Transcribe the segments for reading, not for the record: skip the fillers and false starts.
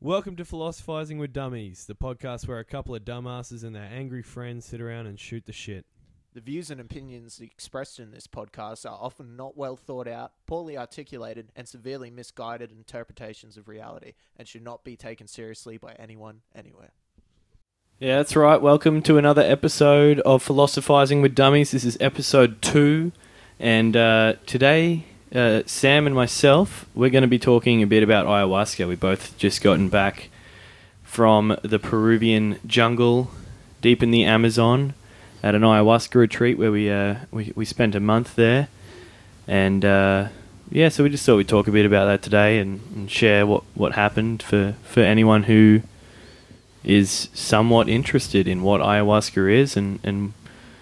Welcome to Philosophizing with Dummies, the podcast where a couple of dumbasses and their angry friends sit around and shoot the shit. The views and opinions expressed in this podcast are often not well thought out, poorly articulated, and severely misguided interpretations of reality, and should not be taken seriously by anyone, anywhere. Yeah, that's right. Welcome to another episode of Philosophizing with Dummies. This is episode 2, and today, Sam and myself, we're going to be talking a bit about ayahuasca. We both just gotten back from the Peruvian jungle, deep in the Amazon, at an ayahuasca retreat where we spent a month there, and so we just thought we'd talk a bit about that today and share what happened for anyone who is somewhat interested in what ayahuasca is and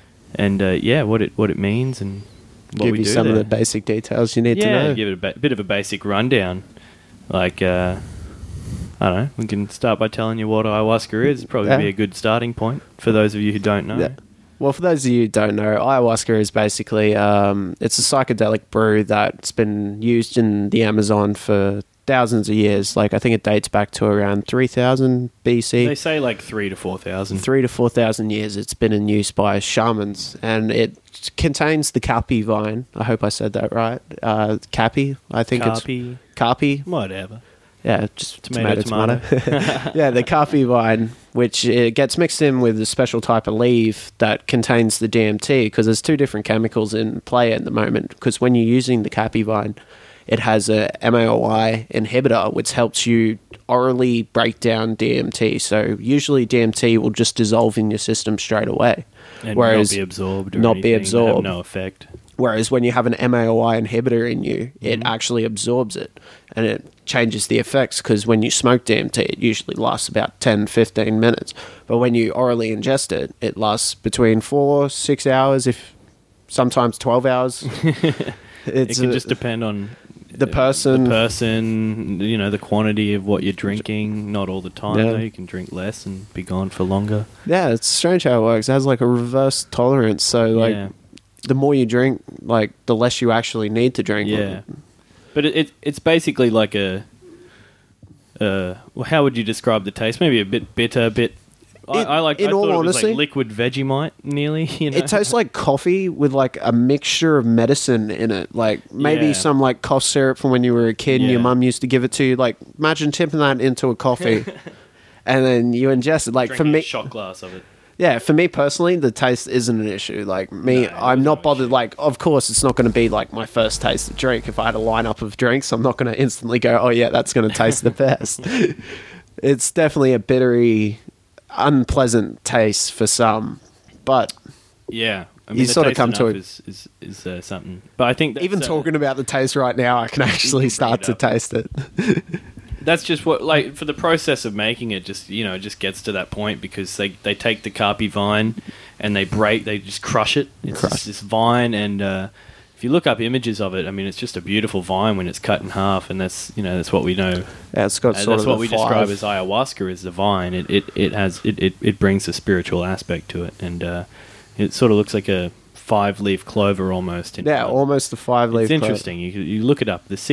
what it means and what give we you do some there. of the basic details you need to know. Yeah, give it a bit of a basic rundown. Like, I don't know, we can start by telling you what ayahuasca is. Probably be a good starting point for those of you who don't know. Yeah. Well, for those of you who don't know, ayahuasca is basically, it's a psychedelic brew that's been used in the Amazon for thousands of years. Like, I think it dates back to around 3000 BC. They say like 3,000 to 4,000. 3,000 to 4,000 years it's been in use by shamans, and it contains the kapi vine. I hope I said that right. Kapi, I think it's kapi. Whatever. Yeah, just Tomato. Yeah, the kapi vine, which it gets mixed in with a special type of leaf that contains the DMT, because there's two different chemicals in play at the moment. Because when you're using the kapi vine, it has a MAOI inhibitor, which helps you orally break down DMT. So usually DMT will just dissolve in your system straight away. And not be absorbed. Have no effect. Whereas when you have an MAOI inhibitor in you, it actually absorbs it and it changes the effects, because when you smoke DMT, it usually lasts about 10-15 minutes. But when you orally ingest it, it lasts between 4-6 hours, if sometimes 12 hours. It can just depend on the person, the quantity of what you're drinking. Not all the time, though. You can drink less and be gone for longer. Yeah, it's strange how it works. It has like a reverse tolerance. So the more you drink, like the less you actually need to drink. Yeah. But it's basically like how would you describe the taste? Maybe a bit bitter, I thought it was like liquid Vegemite, nearly. You know? It tastes like coffee with like a mixture of medicine in it. Like maybe some like cough syrup from when you were a kid and your mum used to give it to you. Like imagine tipping that into a coffee and then you ingest it. Like drinking for me, a shot glass of it. Yeah, for me personally, the taste isn't an issue. Like me, I'm not bothered. Like, of course, it's not going to be like my first taste of drink. If I had a lineup of drinks, I'm not going to instantly go, oh yeah, that's going to taste the best. It's definitely a bittery, unpleasant taste for some, but yeah, I mean, you sort of come to it. Is something, but I think that's, even talking about the taste right now, I can actually start to taste it. That's just what, like, for the process of making it, just just gets to that point, because they take the kapi vine and they just crush it. It's just this vine, and if you look up images of it, I mean, it's just a beautiful vine when it's cut in half, and that's what we know. Yeah, it's got that's what we describe as ayahuasca, is the vine. It brings a spiritual aspect to it, and it sort of looks like a 5-leaf clover almost. Almost a 5-leaf. It's interesting. You look it up. The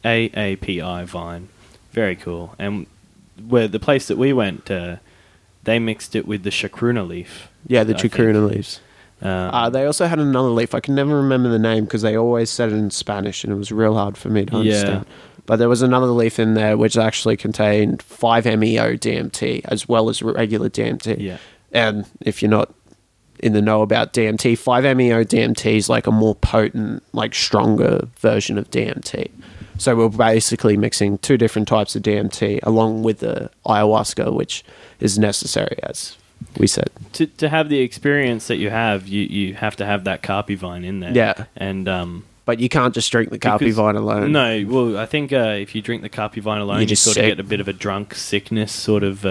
CAAPI vine. Very cool. And where the place that we went, they mixed it with the chacruna leaf. Yeah, the chacruna leaves. They also had another leaf. I can never remember the name because they always said it in Spanish and it was real hard for me to understand. But there was another leaf in there which actually contained 5-MeO DMT as well as regular DMT. Yeah. And if you're not in the know about DMT, 5-MeO DMT is like a more potent, like stronger version of DMT. So we're basically mixing two different types of DMT along with the ayahuasca, which is necessary, as we said. To have the experience that you have, you have to have that kapi vine in there. Yeah. And but you can't just drink the kapi vine alone. No, well, I think if you drink the kapi vine alone, you sort of get a bit of a drunk sickness sort of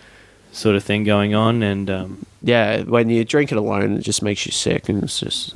thing going on. And when you drink it alone, it just makes you sick, and it's just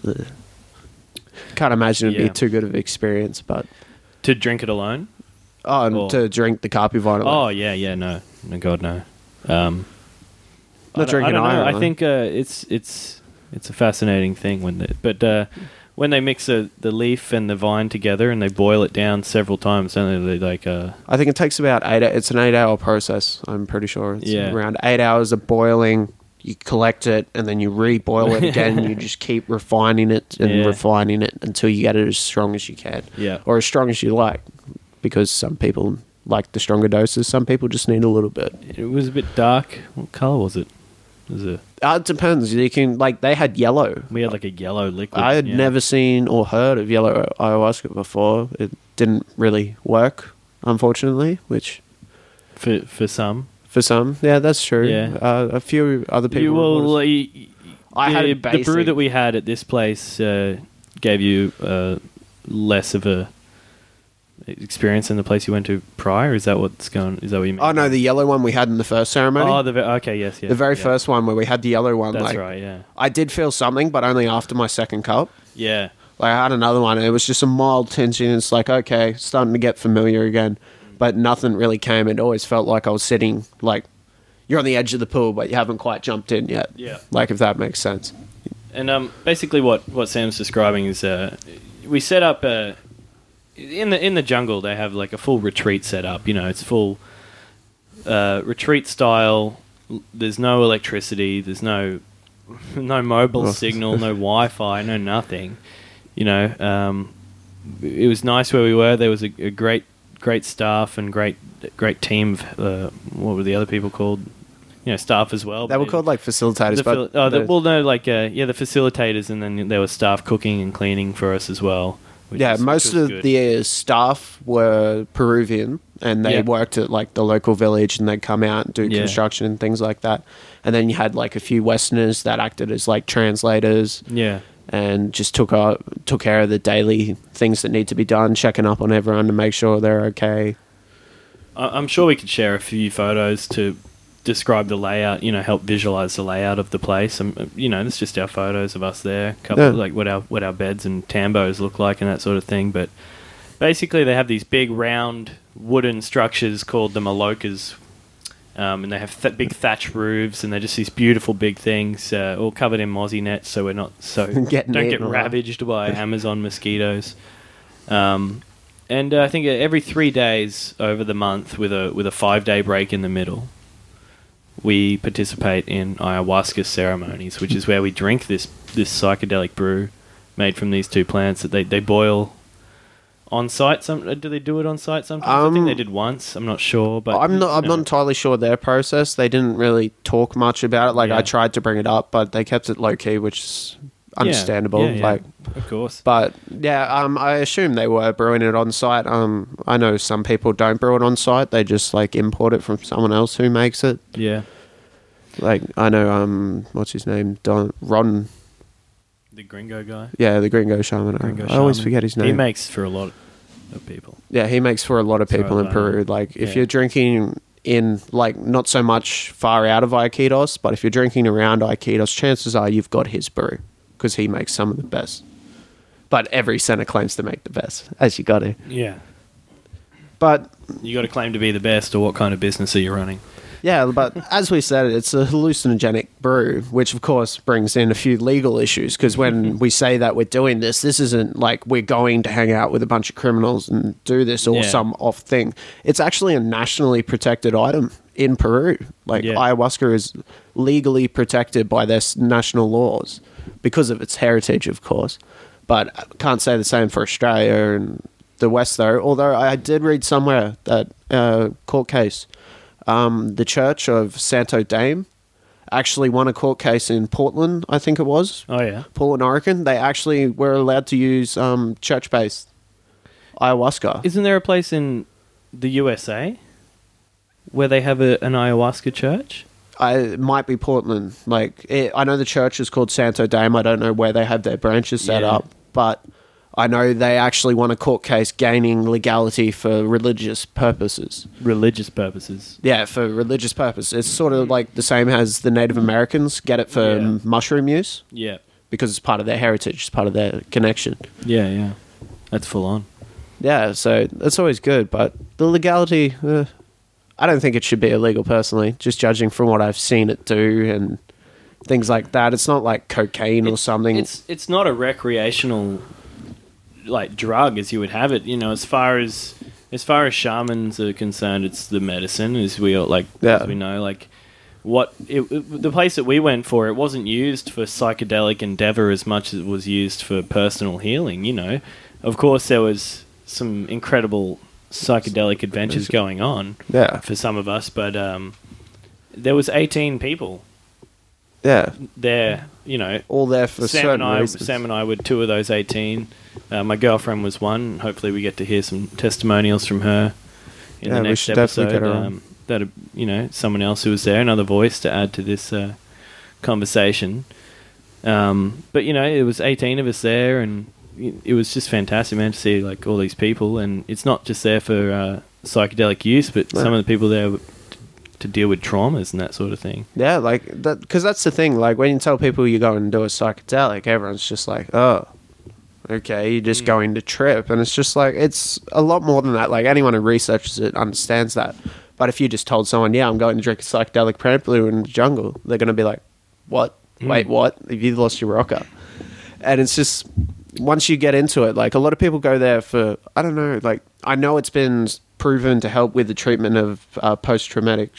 can't imagine it'd be too good of an experience, but. To drink it alone? To drink the kapi vine alone. Oh, yeah, no, God, no. Not drinking I don't know. iron. I think it's a fascinating thing when when they mix the leaf and the vine together and they boil it down several times, don't they? I think it takes about it's an 8-hour process. I'm pretty sure it's Yeah. around 8 hours of boiling. You collect it and then you re-boil it again. And you just keep refining it and refining it until you get it as strong as you can. Yeah. Or as strong as you like, because some people like the stronger doses. Some people just need a little bit. It was a bit dark. What color was it? It depends. You can they had yellow. We had like a yellow liquid. I had never seen or heard of yellow ayahuasca before. It didn't really work, unfortunately. Which for some. For some, yeah, that's true. Yeah. A few other people. I had it the brew that we had at this place gave you less of a experience than the place you went to prior. Is that what's going? Is that what you mean? Oh no, the yellow one we had in the first ceremony. Oh, okay, yes. The very first one where we had the yellow one. That's right. Yeah. I did feel something, but only after my second cup. Yeah. Like I had another one, and it was just a mild tension. It's like okay, starting to get familiar again. But nothing really came. It always felt like I was sitting, like, you're on the edge of the pool, but you haven't quite jumped in yet. Yeah. Like, if that makes sense. And basically what Sam's describing is we set up... in the jungle, they have, like, a full retreat set up. You know, it's full retreat style. There's no electricity. There's no mobile signal, no Wi-Fi, no nothing. You know, it was nice where we were. There was a great staff and great team of what were the other people called? You know, staff as well. They were called like facilitators. the facilitators, and then there was staff cooking and cleaning for us as well. Most of the staff were Peruvian, and they worked at like the local village, and they'd come out and do construction and things like that. And then you had like a few Westerners that acted as like translators. Yeah. And just took care of the daily things that need to be done, checking up on everyone to make sure they're okay. I'm sure we could share a few photos to describe the layout, you know, help visualize the layout of the place. You know, it's just our photos of us there, like what our beds and tambos look like and that sort of thing. But basically, they have these big round wooden structures called the malokas. And they have big thatch roofs, and they're just these beautiful big things, all covered in mozzie nets, so we're not don't get ravaged by Amazon mosquitoes. And I think every 3 days over the month, with a 5-day break in the middle, we participate in ayahuasca ceremonies, which is where we drink this psychedelic brew made from these two plants that they boil on site. Do they do it on site sometimes? I think they did once. I'm not sure, but I'm not entirely sure their process. They didn't really talk much about it. Like I tried to bring it up, but they kept it low key, which is understandable. Yeah, like, of course. But I assume they were brewing it on site. I know some people don't brew it on site. They just like import it from someone else who makes it. Yeah. Like I know what's his name? Ron. The gringo guy? Yeah, the gringo shaman. I always forget his name. He makes for a lot of people. Yeah, he makes for a lot of people in Peru. Like, if you're drinking in, like, not so much far out of Iquitos, but if you're drinking around Iquitos, chances are you've got his brew, because he makes some of the best. But every center claims to make the best, as you got to. Yeah. But... you got to claim to be the best, or what kind of business are you running? Yeah, but as we said, it's a hallucinogenic brew, which of course brings in a few legal issues, because when we say that we're doing this isn't like we're going to hang out with a bunch of criminals and do this or some off thing. It's actually a nationally protected item in Peru. Like ayahuasca is legally protected by their national laws because of its heritage, of course. But I can't say the same for Australia and the West, though. Although I did read somewhere that court case... the Church of Santo Daime actually won a court case in Portland, I think it was. Oh, yeah. Portland, Oregon. They actually were allowed to use church-based ayahuasca. Isn't there a place in the USA where they have an ayahuasca church? It might be Portland. I know the church is called Santo Daime. I don't know where they have their branches set up, but... I know they actually won a court case gaining legality for religious purposes. Religious purposes? Yeah, for religious purposes. It's sort of like the same as the Native Americans get it for mushroom use. Yeah. Because it's part of their heritage, it's part of their connection. Yeah, yeah. That's full on. Yeah, so that's always good, but the legality, I don't think it should be illegal personally, just judging from what I've seen it do and things like that. It's not like cocaine or something. It's not a recreational like drug as you would have it. You know, as far as shamans are concerned, it's the medicine as we all, as we know. Like the place that we went for, it wasn't used for psychedelic endeavor as much as it was used for personal healing. You know, of course there was some incredible psychedelic adventures going on for some of us, but there was 18 people there, you know, all there for certain reasons. Sam and I were 2 of those 18. My girlfriend was one. Hopefully we get to hear some testimonials from her in the next episode. That, you know, someone else who was there, another voice to add to this conversation. But, you know, it was 18 of us there, and it was just fantastic, man, to see like all these people. And it's not just there for psychedelic use, but some of the people there to deal with traumas and that sort of thing. Yeah, like that, because that's the thing. Like when you tell people you go and do a psychedelic, everyone's just like, "Oh, okay, you're just going to trip," and it's just like it's a lot more than that. Like anyone who researches it understands that. But if you just told someone, "Yeah, I'm going to drink a psychedelic Pramploo in the jungle," they're going to be like, "What? Wait, what? Have you lost your rocker?" And it's just once you get into it, like a lot of people go there for, I don't know, like I know it's been proven to help with the treatment of post-traumatic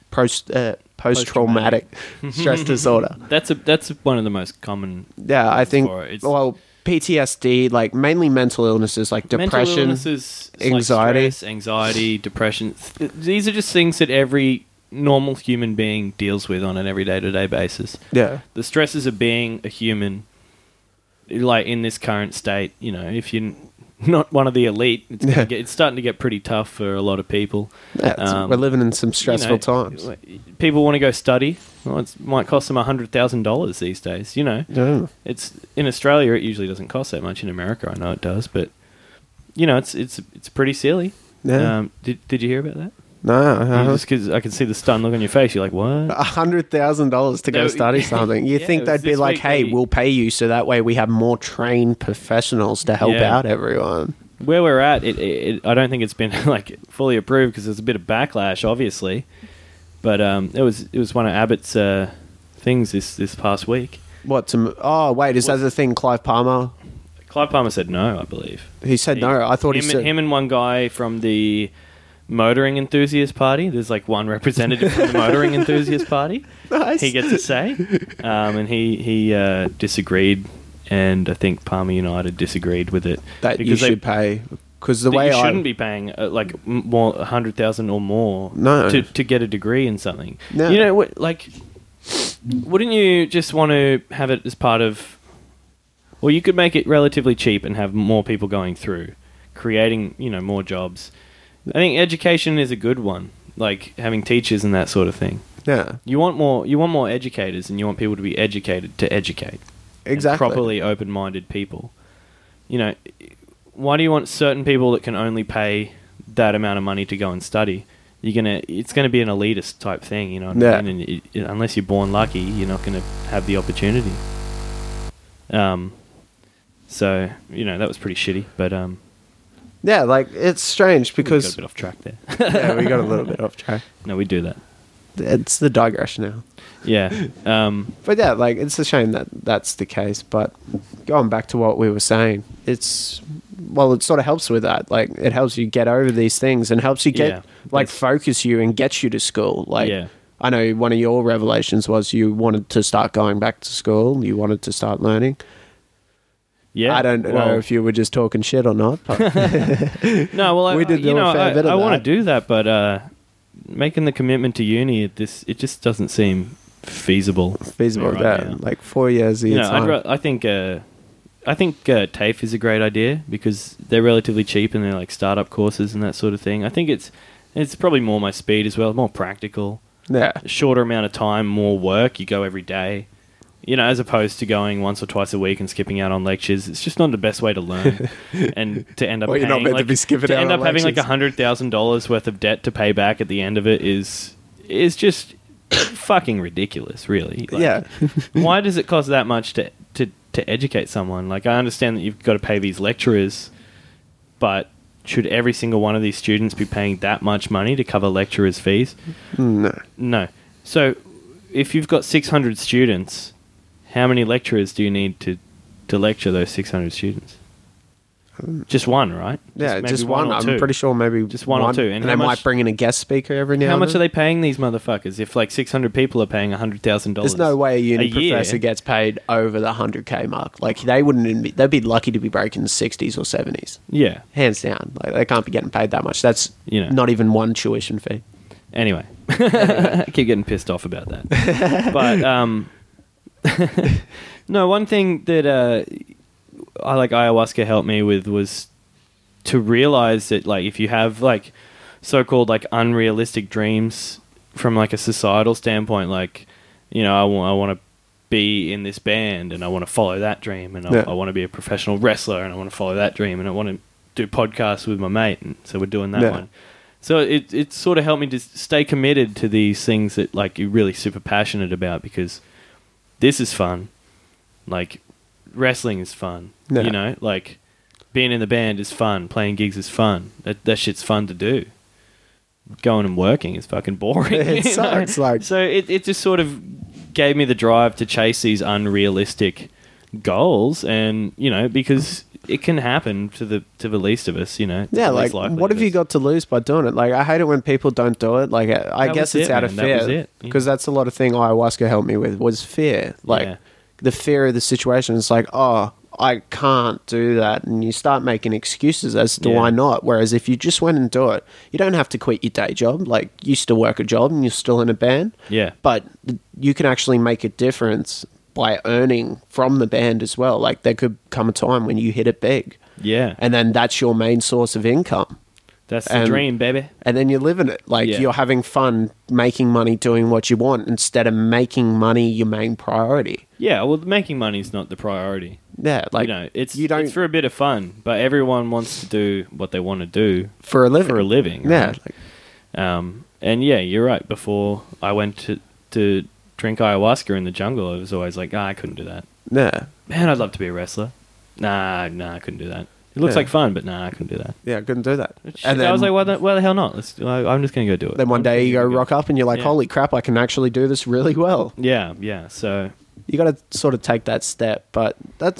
stress disorder. That's one of the most common. Yeah, I think. Well, PTSD, like mainly mental illnesses, like depression, illnesses, anxiety, like stress, anxiety, depression. These are just things that every normal human being deals with on an every day-to-day basis. Yeah, the stresses of being a human, like in this current state. You know, if you're not one of the elite, it's starting to get pretty tough for a lot of people. Yeah, we're living in some stressful times. People want to go study. Well, it might cost them $100,000 these days. You know, it's in Australia. It usually doesn't cost that much. In America, I know it does, but you know, it's pretty silly. Yeah. Did you hear about that? No, just because I can see the stunned look on your face. You're like, what? $100,000 to go study something. You think they'd be like, hey, we'll pay you so that way we have more trained professionals to help out everyone. Where we're at, I don't think it's been like fully approved because there's a bit of backlash, obviously. But it was one of Abbott's things this past week. What? Is that the thing Clive Palmer? Clive Palmer said no, I believe. He said no. I thought he said... Him and one guy from the Motoring Enthusiast Party. There's like one representative from the Motoring Enthusiast Party. Nice. He gets a say. And he disagreed, and I think Palmer United disagreed with it. That you should pay... Because the way you shouldn't be paying like more $100,000 or more to get a degree in something. No. You know, like, wouldn't you just want to have it as part of? Well, you could make it relatively cheap and have more people going through, creating more jobs. I think education is a good one, like having teachers and that sort of thing. Yeah, you want more educators, and you want people to be educated to educate. Exactly, properly open-minded people. You know. Why do you want certain people that can only pay that amount of money to go and study? It's gonna be an elitist type thing, you know what I mean? And unless you're born lucky, you're not gonna have the opportunity. So that was pretty shitty, but yeah, like it's strange because we got a bit off track there. Yeah, we got a little bit off track. No, we do that. It's the digression now. Yeah. But yeah, like it's a shame that that's the case. But going back to what we were saying, it sort of helps with that. Like it helps you get over these things and helps you get focus you and get you to school. Like I know one of your revelations was you wanted to start going back to school. You wanted to start learning. Yeah, I don't know if you were just talking shit or not. But no, well, we did a fair bit of that. I want to do that, but making the commitment to uni it just doesn't seem feasible. Now. Like 4 years. I think TAFE is a great idea because they're relatively cheap and they're like startup courses and that sort of thing. I think it's probably more my speed as well, more practical. Yeah, shorter amount of time, more work. You go every day. As opposed to going once or twice a week and skipping out on lectures. It's just not the best way to learn. And to end up you're not meant to be skipping out on having like lectures. $100,000 worth of debt to pay back at the end of it is just fucking ridiculous, really. Like, yeah. Why does it cost that much to educate someone? Like, I understand that you've got to pay these lecturers, but should every single one of these students be paying that much money to cover lecturers' fees? No. So if you've got 600 students, how many lecturers do you need to lecture those 600 students? Just one, right? Yeah, maybe just one. or I'm two. pretty sure maybe Just one or two. And And they how might much- bring in a guest speaker every now How and much then. are they paying these motherfuckers? If like 600 people are paying $100,000, There's no way a uni year. professor gets paid over the 100K mark. Like, they wouldn't even they'd be lucky to be breaking the 60s or 70s. Yeah. Hands down. Like, they can't be getting paid that much. That's You know. not even one tuition fee. Anyway, I keep getting pissed off about that. But no, one thing that I like ayahuasca helped me with was to realize that like if you have like so-called like unrealistic dreams from like a societal standpoint, like you know I want to be in this band and I want to follow that dream, and Yeah. I want to be a professional wrestler and I want to follow that dream, and I want to do podcasts with my mate, and so we're doing that Yeah. one. So it sort of helped me to stay committed to these things that like you're really super passionate about, because this is fun. Like wrestling is fun. Yeah. You know, like being in the band is fun. Playing gigs is fun. That shit's fun to do. Going and working is fucking boring. It you know? sucks, like- So it just sort of gave me the drive to chase these unrealistic goals, and you know, because it can happen to the least of us, you know. to Yeah, the like, least likely what of have you us. got to lose by doing it? Like, I hate it when people don't do it. Like, I That guess was it's it, out of man. That was fear. it. Yeah. Because that's a lot of thing ayahuasca helped me with, was fear. Like, Yeah. the fear of the situation. It's like, oh, I can't do that. And you start making excuses as to Yeah. why not. Whereas if you just went and do it, you don't have to quit your day job. Like, you still work a job and you're still in a band. Yeah. But you can actually make a difference by earning from the band as well. Like, there could come a time when you hit it big. Yeah. And then that's your main source of income. That's the and- dream, baby. And then you're living it. Like, Yeah. you're having fun making money doing what you want instead of making money your main priority. Yeah, well, making money is not the priority. Yeah, like, you know, it's you don't it's for a bit of fun, but everyone wants to do what they want to do for a living. for a living. Yeah, right? like, And yeah, you're right. Before I went to drink ayahuasca in the jungle, I was always like, I couldn't do that. yeah, Man, I'd love to be a wrestler. Nah, I couldn't do that. It looks Yeah. like fun, but nah, I couldn't do that. yeah, I couldn't do that. And I was like, why the hell not? I'm just going to go do it. then one I'm day just you go gonna rock up and you're like, Yeah. holy crap, I can actually do this really well. Yeah. So You got to sort of take that step, but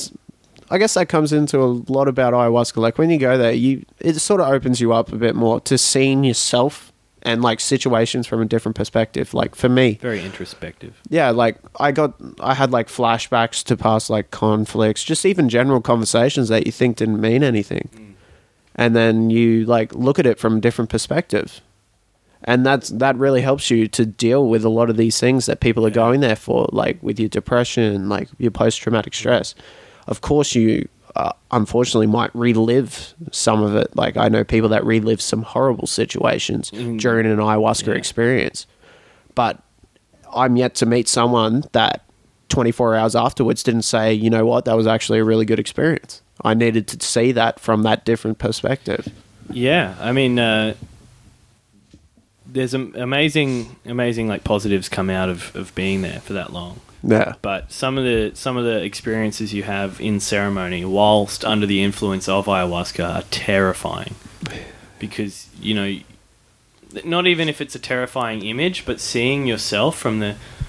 I guess that comes into a lot about ayahuasca. Like, when you go there, it sort of opens you up a bit more to seeing yourself and like situations from a different perspective. Like, for me, very introspective. yeah, like I had like flashbacks to past like conflicts, just even general conversations that you think didn't mean anything. And then you like look at it from a different perspective. And that really helps you to deal with a lot of these things that people are going there for, like with your depression, like your post-traumatic stress. Of course, you unfortunately might relive some of it. Like, I know people that relive some horrible situations during an ayahuasca experience. But I'm yet to meet someone that 24 hours afterwards didn't say, you know what, that was actually a really good experience. I needed to see that from that different perspective. Yeah, I mean, there's amazing like positives come out of being there for that long. Yeah. But some of the experiences you have in ceremony whilst under the influence of ayahuasca are terrifying, because you know, not even if it's a terrifying image, but seeing yourself from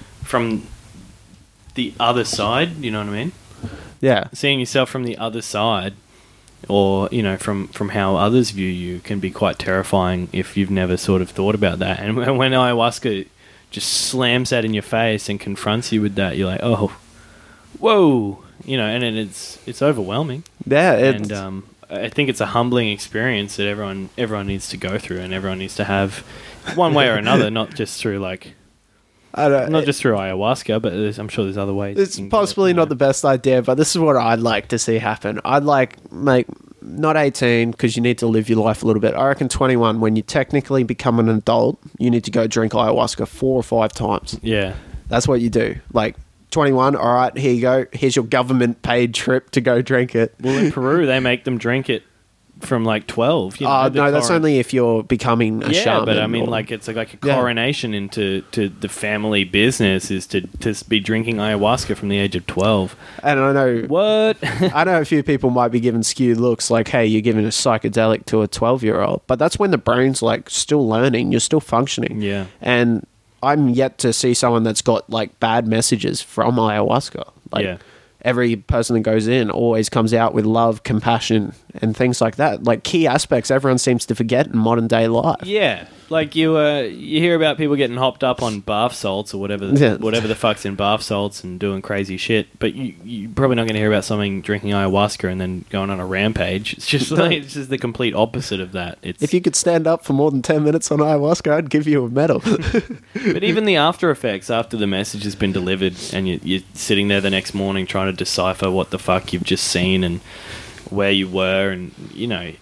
the other side, you know what I mean? Yeah. Seeing yourself from the other side, or you know, from how others view you, can be quite terrifying if you've never sort of thought about that. And when ayahuasca just slams that in your face and confronts you with that, you're like, oh, whoa, you know, and it's overwhelming. Yeah. And I think it's a humbling experience that everyone needs to go through, and everyone needs to have one way or another, not just through like. Not just through ayahuasca, but I'm sure there's other ways. It's you can do it, possibly you know. not the best idea, but this is what I'd like to see happen. I'd like, mate, not 18, because you need to live your life a little bit. I reckon 21, when you technically become an adult, you need to go drink ayahuasca 4 or 5 times. Yeah. That's what you do. Like, 21, all right, here you go. Here's your government-paid trip to go drink it. Well, in Peru, they make them drink it from like 12. You know, the No, that's coron- only if you're becoming a shaman. but I mean, or- like it's like a Yeah. coronation into the family business is to be drinking ayahuasca from the age of 12. And I know... What? I know a few people might be giving skewed looks like, hey, you're giving a psychedelic to a 12-year-old. But that's when the brain's like still learning. You're still functioning. Yeah. And I'm yet to see someone that's got like bad messages from ayahuasca. Like Yeah. every person that goes in always comes out with love, compassion, and things like that. Like key aspects everyone seems to forget in modern day life. Yeah, like you hear about people getting hopped up on bath salts or whatever the fuck's in bath salts and doing crazy shit, but you're probably not going to hear about something drinking ayahuasca and then going on a rampage. It's just like, it's just the complete opposite of that. It's, If you could stand up for more than 10 minutes on ayahuasca, I'd give you a medal. but even the after effects after the message has been delivered and you're sitting there the next morning trying to decipher what the fuck you've just seen and where you were, and you know,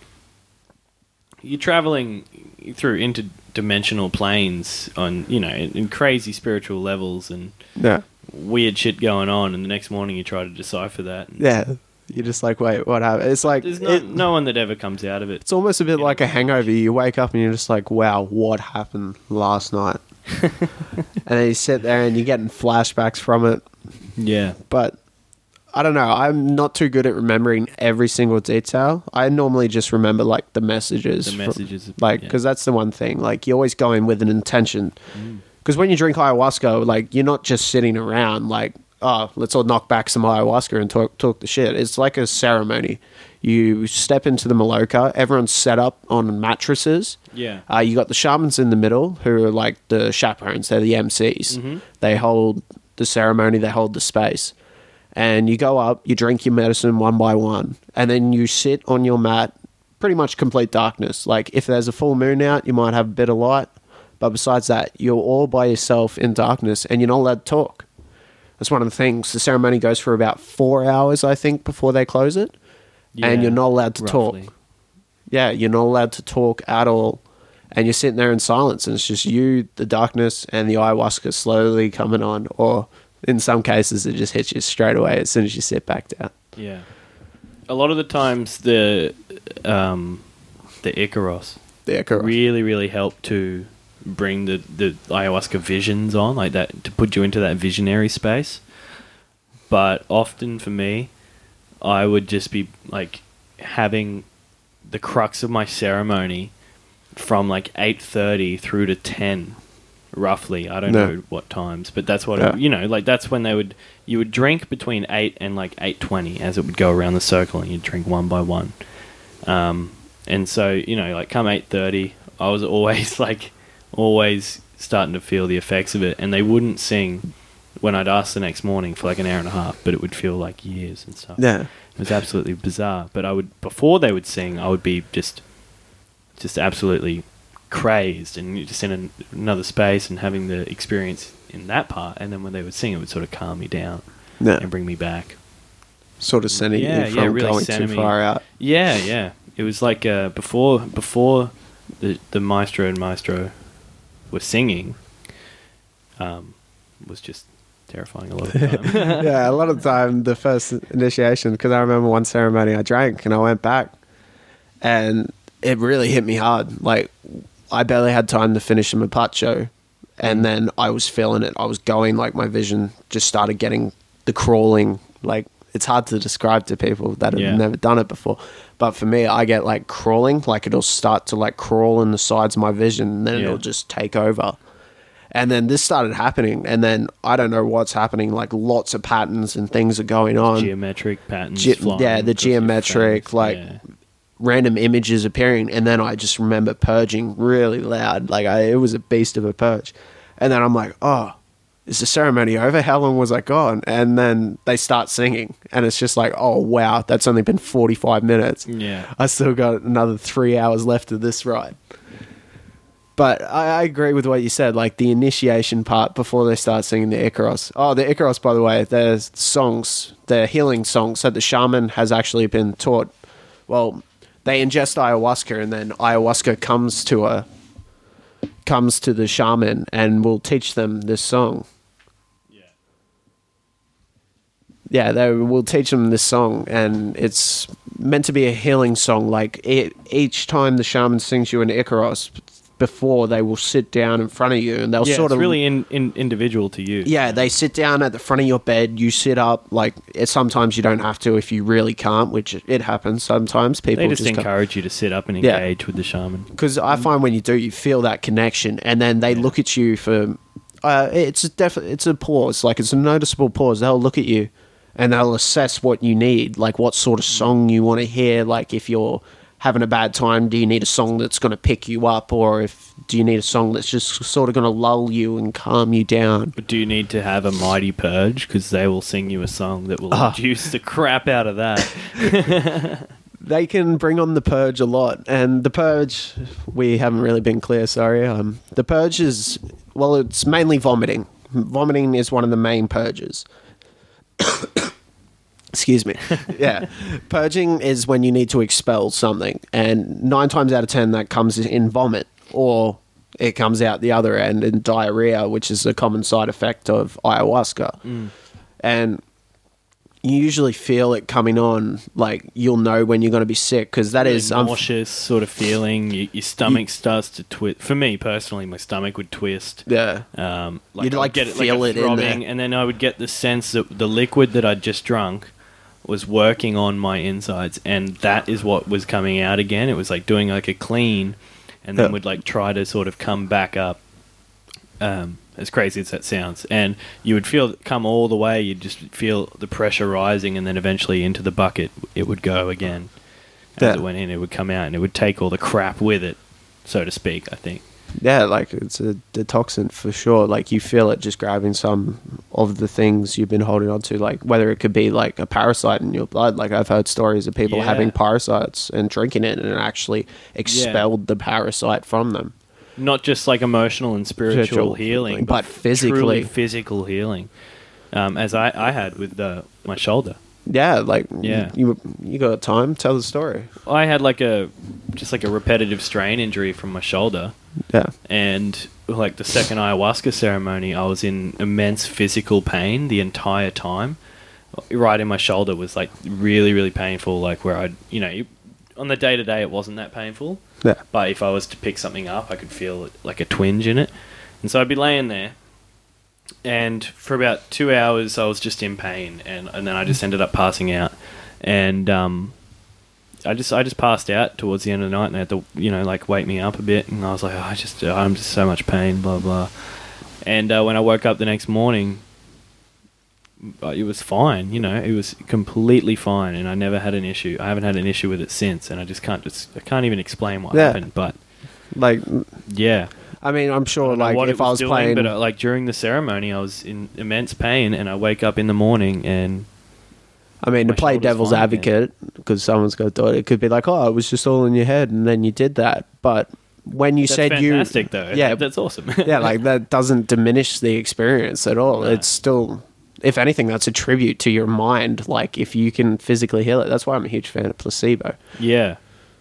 you're traveling through interdimensional planes on, you know, in crazy spiritual levels and Yeah. weird shit going on, and the next morning you try to decipher that. Yeah. You're just like, wait, what happened? It's like... There's no one that ever comes out of it. It's almost a bit like a hangover. You wake up and you're just like, wow, what happened last night? And then you sit there and you're getting flashbacks from it. Yeah. But I don't know. I'm not too good at remembering every single detail. I normally just remember like the messages. The messages. Like, because that's the one thing. Like, you always go in with an intention. Because when you drink ayahuasca, like, you're not just sitting around like, oh, let's all knock back some ayahuasca and talk the shit. It's like a ceremony. You step into the Maloka. Everyone's set up on mattresses. Yeah. You got the shamans in the middle who are like the chaperones. They're the MCs. They hold the ceremony. They hold the space. And you go up, you drink your medicine one by one, and then you sit on your mat, pretty much complete darkness. Like, if there's a full moon out, you might have a bit of light. But besides that, you're all by yourself in darkness, and you're not allowed to talk. That's one of the things. The ceremony goes for about 4 hours, I think, before they close it. And you're not allowed to roughly. talk. Yeah, you're not allowed to talk at all. And you're sitting there in silence, and it's just you, the darkness, and the ayahuasca slowly coming on. Or in some cases, it just hits you straight away as soon as you sit back down. Yeah. A lot of the times, the Icaros really, really help to bring the ayahuasca visions on, like that, to put you into that visionary space. But often for me, I would just be like having the crux of my ceremony from like 8:30 through to 10, roughly. I don't know what times, but that's what you know. Like, that's when you would drink between 8 and like 8:20 as it would go around the circle, and you'd drink one by one. And so, you know, like come 8:30, I was always starting to feel the effects of it, and they wouldn't sing when I'd ask the next morning for like an hour and a half, but it would feel like years and stuff. Yeah. It was absolutely bizarre. But before they would sing, I would be just absolutely crazed and just in another space and having the experience in that part. And then when they would sing, it would sort of calm me down and bring me back. Sort of sending you from really going too far out. Yeah, yeah. It was like before the maestro and maestro were singing, was just terrifying a lot of the time. Yeah, a lot of the time, the first initiation, because I remember one ceremony I drank and I went back and it really hit me hard. Like, I barely had time to finish the Mapacho, and then I was feeling it. I was going, like, my vision just started getting the crawling. Like, it's hard to describe to people that have never done it before. But for me, I get, like, crawling. Like, it'll start to, like, crawl in the sides of my vision, and then it'll just take over. And then this started happening, and then I don't know what's happening. Like, lots of patterns and things are going on. Geometric patterns flying. Yeah, the geometric, like, random images appearing. And then I just remember purging really loud. Like, it was a beast of a purge. And then I'm like, oh, is the ceremony over? How long was I gone? And then they start singing, and it's just like, oh, wow, that's only been 45 minutes. Yeah. I still got another 3 hours left of this ride. But I agree with what you said, like the initiation part before they start singing the Icaros. Oh, the Icaros, by the way, there's songs, they're healing songs that the shaman has actually been taught. Well, they ingest ayahuasca, and then ayahuasca comes to the shaman and will teach them this song. Yeah, they will teach them this song, and it's meant to be a healing song. Like, each time the shaman sings you an Icaros, before they will sit down in front of you, and they'll sort it's of really individual to you. Yeah, they sit down at the front of your bed. You sit up. Like, sometimes you don't have to if you really can't, which it happens sometimes. People they just encourage you to sit up and engage with the shaman. Because I find when you do, you feel that connection, and then they look at you for It's a pause. Like, it's a noticeable pause. They'll look at you and they'll assess what you need, like what sort of song you want to hear. Like, if you're having a bad time, do you need a song that's going to pick you up, or do you need a song that's just sort of going to lull you and calm you down? But do you need to have a mighty purge? Because they will sing you a song that will induce the crap out of that. They can bring on the purge a lot, and the purge, we haven't really been clear, sorry. The purge is, well, it's mainly vomiting. Vomiting is one of the main purges. Excuse me. Yeah. Purging is when you need to expel something, and 9 times out of 10 that comes in vomit, or it comes out the other end in diarrhea, which is a common side effect of ayahuasca. And you usually feel it coming on, like you'll know when you're going to be sick, because that is nauseous sort of feeling. Your stomach starts to twist. For me personally, my stomach would twist. Yeah, you'd like get feel like it in there, and then I would get the sense that the liquid that I'd just drunk was working on my insides, and that is what was coming out again. It was like doing like a clean, and then would like try to sort of come back up. As crazy as that sounds, and you would feel it come all the way. You'd just feel the pressure rising, and then eventually into the bucket it would go again. As it went in, it would come out, and it would take all the crap with it, so to speak. I think. Yeah, like it's a detoxant for sure. Like you feel it just grabbing some of the things you've been holding on to, like whether it could be like a parasite in your blood. Like I've heard stories of people having parasites and drinking it, and it actually expelled the parasite from them. Not just like emotional and spiritual healing, but physically. Truly physical healing, as I had with my shoulder. Yeah, like you got time? Tell the story. I had like a repetitive strain injury from my shoulder. Yeah, and like the second ayahuasca ceremony, I was in immense physical pain the entire time. Right in my shoulder was like really, really painful. Like where on the day to day, it wasn't that painful. Yeah. But if I was to pick something up, I could feel it, like a twinge in it. And so I'd be laying there, and for about 2 hours, I was just in pain, and then I just ended up passing out. And I just passed out towards the end of the night, and they had to, like wake me up a bit. And I was like, I'm just so much pain, blah blah. And when I woke up the next morning, it was fine, it was completely fine, and I never had an issue. I haven't had an issue with it since, and I can't even explain what happened, but like, yeah. I mean, I'm sure, like, if I was playing, but like during the ceremony, I was in immense pain, and I wake up in the morning, and I mean, to play devil's advocate, because someone's got to do it, it could be like, oh, it was just all in your head, and then you did that, but when you said fantastic, though. Yeah, that's awesome. Yeah, like that doesn't diminish the experience at all. No. It's still, if anything, that's a tribute to your mind. Like if you can physically heal it, that's why I'm a huge fan of placebo. Yeah,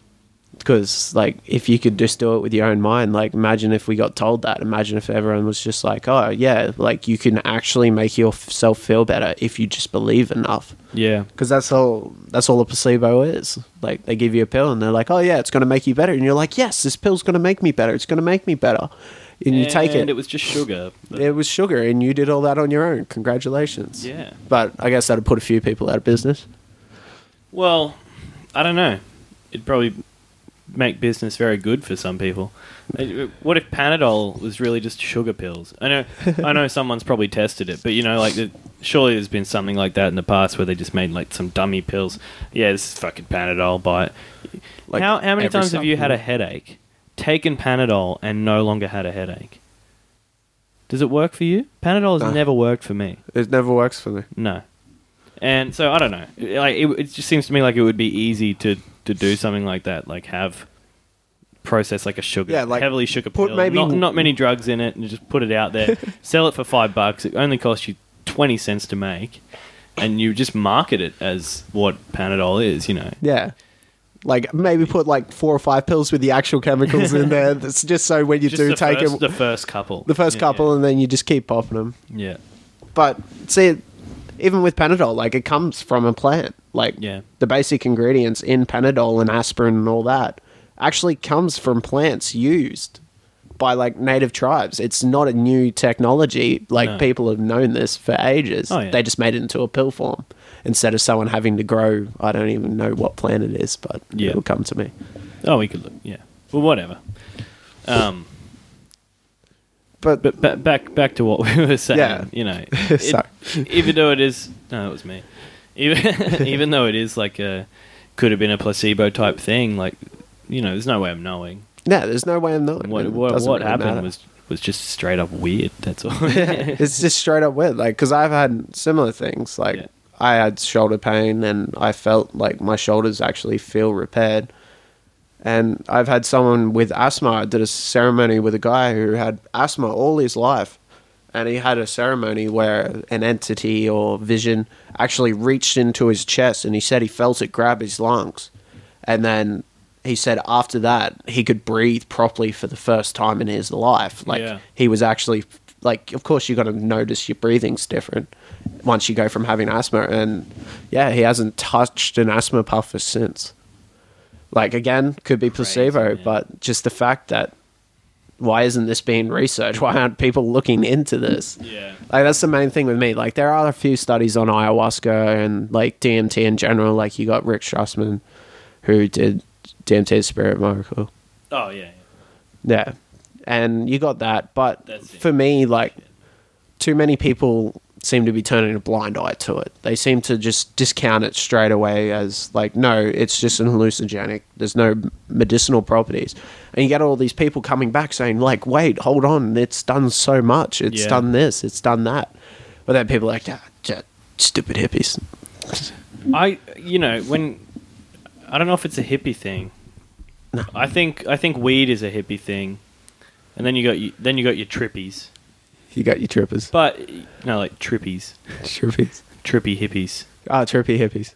because like if you could just do it with your own mind, like imagine if we got told that. Imagine if everyone was just like, oh yeah, like you can actually make yourself feel better if you just believe enough. Yeah, because that's all a placebo is. Like they give you a pill and they're like, oh yeah, it's going to make you better, and you're like, yes, this pill's going to make me better. It's going to make me better. And you take it. And it was just sugar. It was sugar, and you did all that on your own. Congratulations. Yeah. But I guess that would put a few people out of business. Well, I don't know. It'd probably make business very good for some people. What if Panadol was really just sugar pills? I know someone's probably tested it, but surely there's been something like that in the past where they just made like some dummy pills. Yeah, this is fucking Panadol, buy it. Like how many times have you had a headache, taken Panadol, and no longer had a headache? Does it work for you? Panadol has never worked for me. It never works for me. No. And so I don't know. Like it just seems to me like it would be easy to do something like that. Like have process like a sugar, like heavily sugar pill. Maybe not many drugs in it, and just put it out there. Sell it for $5. It only costs you 20 cents to make, and you just market it as what Panadol is. Yeah. Like maybe put like 4 or 5 pills with the actual chemicals in there. That's just so when you do take them, the first couple, and then you just keep popping them. Yeah. But see, even with Panadol, like it comes from a plant. Like the basic ingredients in Panadol and aspirin and all that actually comes from plants used by like native tribes. It's not a new technology. Like people have known this for ages. Oh, yeah. They just made it into a pill form instead of someone having to grow. I don't even know what plant it is, but it'll come to me. Oh, we could look. Yeah. Well, whatever. But back to what we were saying. Yeah. You know, Sorry. even though it is it was me. Even though it is like could have been a placebo type thing. Like, you know, there's no way of knowing. Yeah, there's no way of knowing. What Really happened matter. was just straight up weird. That's all. It's just straight up weird. Like, because I've had similar things. Like, Yeah. I had shoulder pain, and I felt like my shoulders actually feel repaired. And I've had someone with asthma. I did a ceremony with a guy who had asthma all his life. And he had a ceremony where an entity or vision actually reached into his chest, and he said he felt it grab his lungs. And then he said after that, he could breathe properly for the first time in his life. Like, Yeah. he was actually, like, of course, you got to notice your breathing's different once you go from having asthma. And yeah, he hasn't touched an asthma puffer since. Like, again, could be placebo, Crazy, man. but just the fact that why isn't this being researched? Why aren't people looking into this? Yeah. Like, that's the main thing with me. Like, there are a few studies on ayahuasca and, like, DMT in general. Like, you got Rick Strassman, who did DMT Spirit Miracle. Oh yeah. Yeah. And you got that. But That's it. for me, like, too many people seem to be turning a blind eye to it. They seem to just discount it straight away as, like, no, it's just an hallucinogenic. There's no medicinal properties. And you get all these people coming back saying, like, wait, hold on, it's done so much. It's Yeah. done this, it's done that. But then people are like, stupid hippies. When I don't know if it's a hippie thing. No. I think weed is a hippie thing, and then you got your trippies, You got your trippers. but no, like trippies, Trippies. trippy hippies. Ah, trippy hippies.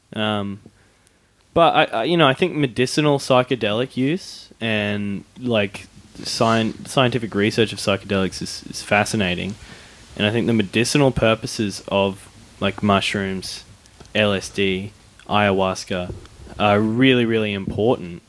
But I think medicinal psychedelic use and like scientific research of psychedelics is fascinating, and I think the medicinal purposes of like mushrooms, LSD, ayahuasca are really, really important.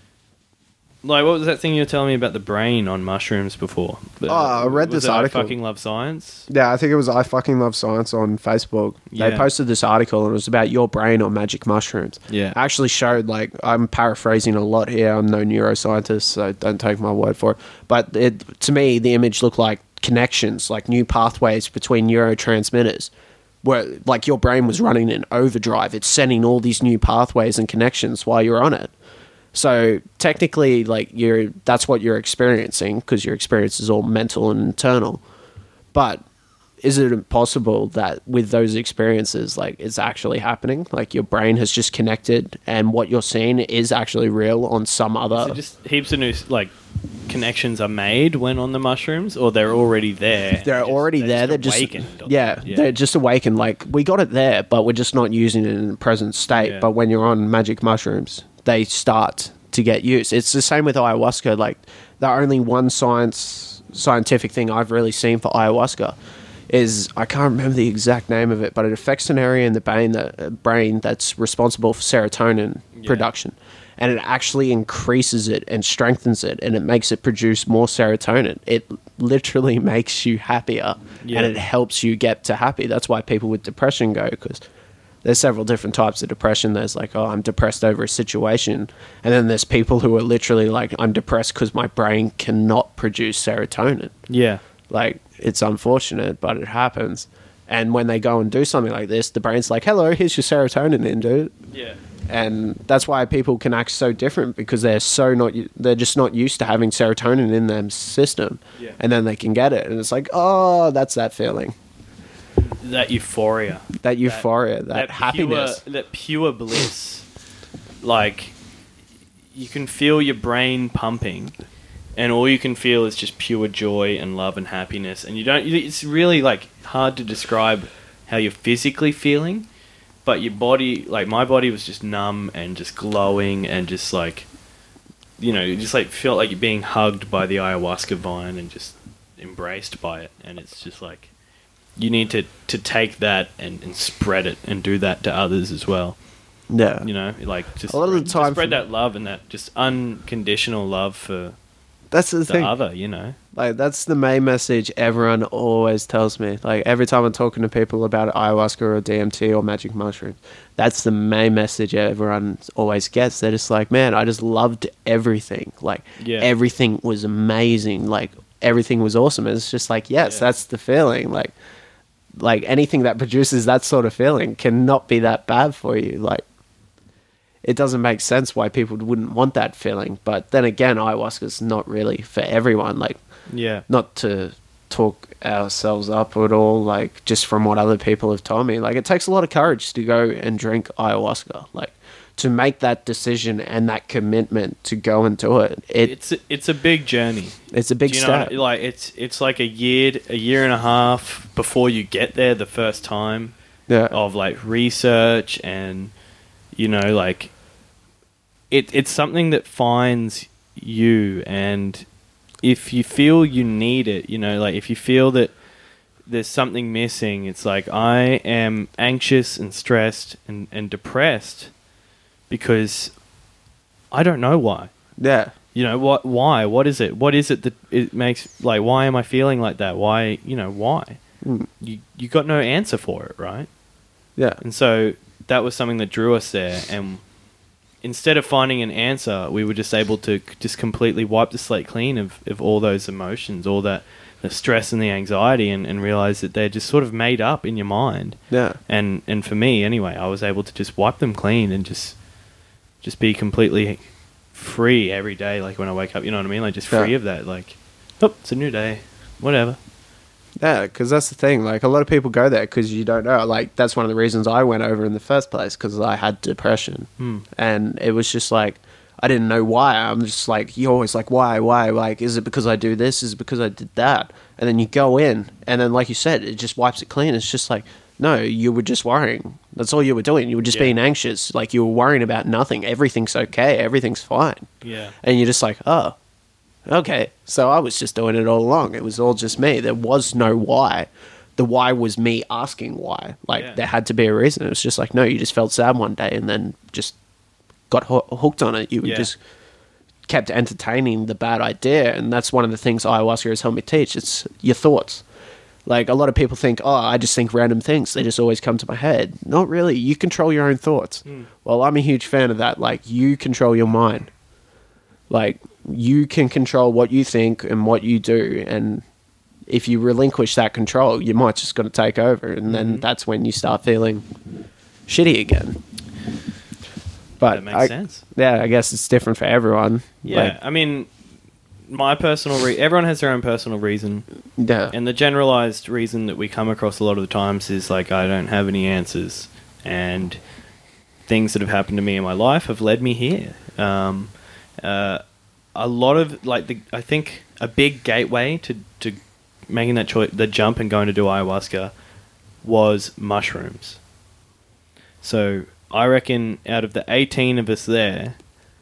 Like, what was that thing you were telling me about the brain on mushrooms before? I read Was this it article. I fucking love science. Yeah, I think it was I Fucking Love Science on Facebook. They Yeah. posted this article, and it was about your brain on magic mushrooms. Yeah. It actually showed, like, I'm paraphrasing a lot here. I'm no neuroscientist, so don't take my word for it. But to me, the image looked like connections, like new pathways between neurotransmitters, where, like, your brain was running in overdrive. It's sending all these new pathways and connections while you're on it. So technically, like, that's what you're experiencing, because your experience is all mental and internal. But is it possible that with those experiences, like, it's actually happening? Like, your brain has just connected, and what you're seeing is actually real on some other. So just heaps of new like connections are made when on the mushrooms, or they're already there. They're already there. They're just awakened. they're just awakened. Like, we got it there, but we're just not using it in the present state. Yeah. But when you're on magic mushrooms, they start to get used. It's the same with ayahuasca. Like, the only one scientific thing I've really seen for ayahuasca is, I can't remember the exact name of it, but it affects an area in the brain that's responsible for serotonin production. And it actually increases it and strengthens it, and it makes it produce more serotonin. It literally makes you happier, Yeah. and it helps you get to happy. That's why people with depression go, because there's several different types of depression. There's like, oh, I'm depressed over a situation. And then there's people who are literally like, I'm depressed because my brain cannot produce serotonin. Yeah. Like, it's unfortunate, but it happens. And when they go and do something like this, the brain's like, hello, here's your serotonin in, dude. Yeah. And that's why people can act so different, because they're just not used to having serotonin in their system. Yeah. And then they can get it. And it's like, oh, that's that feeling. That euphoria. That euphoria, that happiness. That pure bliss. Like, you can feel your brain pumping, and all you can feel is just pure joy and love and happiness. And it's really, like, hard to describe how you're physically feeling, but your body, like, my body was just numb and just glowing and just, like, you just, like, feel like you're being hugged by the ayahuasca vine and just embraced by it. And it's just, like, you need to take that and spread it and do that to others as well. Yeah. Like, just A lot of the time spread for- that love and that just unconditional love for That's the the thing. other, Like, that's the main message everyone always tells me. Like, every time I'm talking to people about ayahuasca or DMT or magic mushrooms, that's the main message everyone always gets. They're just like, man, I just loved everything. Like, Yeah. everything was amazing. Like, everything was awesome. And it's just like, yes, that's the feeling. Like anything that produces that sort of feeling cannot be that bad for you. Like, it doesn't make sense why people wouldn't want that feeling. But then again, ayahuasca's not really for everyone. Like, not to talk ourselves up at all, like, just from what other people have told me. Like, it takes a lot of courage to go and drink ayahuasca. Like, to make that decision and that commitment to go and do it. It's a big journey. It's a big step. Like, it's like a year and a half before you get there the first time. Of like research and, you know, like, it's something that finds you, and if you feel you need it, you know, like if you feel that there's something missing, it's like, I am anxious and stressed and depressed because I don't know why. Yeah. You know, why? What is it? What is it that it makes, like, why am I feeling like that? Why, you know, why? You got no answer for it, right? Yeah. And so that was something that drew us there, and instead of finding an answer, we were just able to just completely wipe the slate clean of all those emotions, all that, the stress and the anxiety, and realize that they're just sort of made up in your mind. Yeah. And for me, anyway, I was able to just wipe them clean and just be completely free every day. Like when I wake up, you know what I mean? Like just free of that. Like, oh, it's a new day. Whatever. Yeah, because that's the thing. Like, a lot of people go there because you don't know. Like, that's one of the reasons I went over in the first place, because I had depression. And it was just like, I didn't know why. I'm just like, you're always like, why? Like, is it because I do this? Is it because I did that? And then you go in, and then, like you said, it just wipes it clean. It's just like, no, you were just worrying. That's all you were doing. You were just being anxious. Like, you were worrying about nothing. Everything's okay. Everything's fine. Yeah. And you're just like, oh, okay. So I was just doing it all along. It was all just me. There was no why. The why was me asking why. Like, there had to be a reason. It was just like, no, you just felt sad one day and then just got hooked on it. You just kept entertaining the bad idea. And that's one of the things ayahuasca has helped me teach. It's your thoughts. Like, a lot of people think, oh, I just think random things. They just always come to my head. Not really. You control your own thoughts. Well, I'm a huge fan of that. Like, you control your mind. Like, you can control what you think and what you do. And if you relinquish that control, you might just got to take over. And then that's when you start feeling shitty again. But that makes sense. Yeah, I guess it's different for everyone. Yeah, like, I mean, my personal everyone has their own personal reason. Yeah. And the generalized reason that we come across a lot of the times is like, I don't have any answers, and things that have happened to me in my life have led me here. A lot of, like, I think a big gateway to making that the jump and going to do ayahuasca was mushrooms. So I reckon out of the 18 of us there,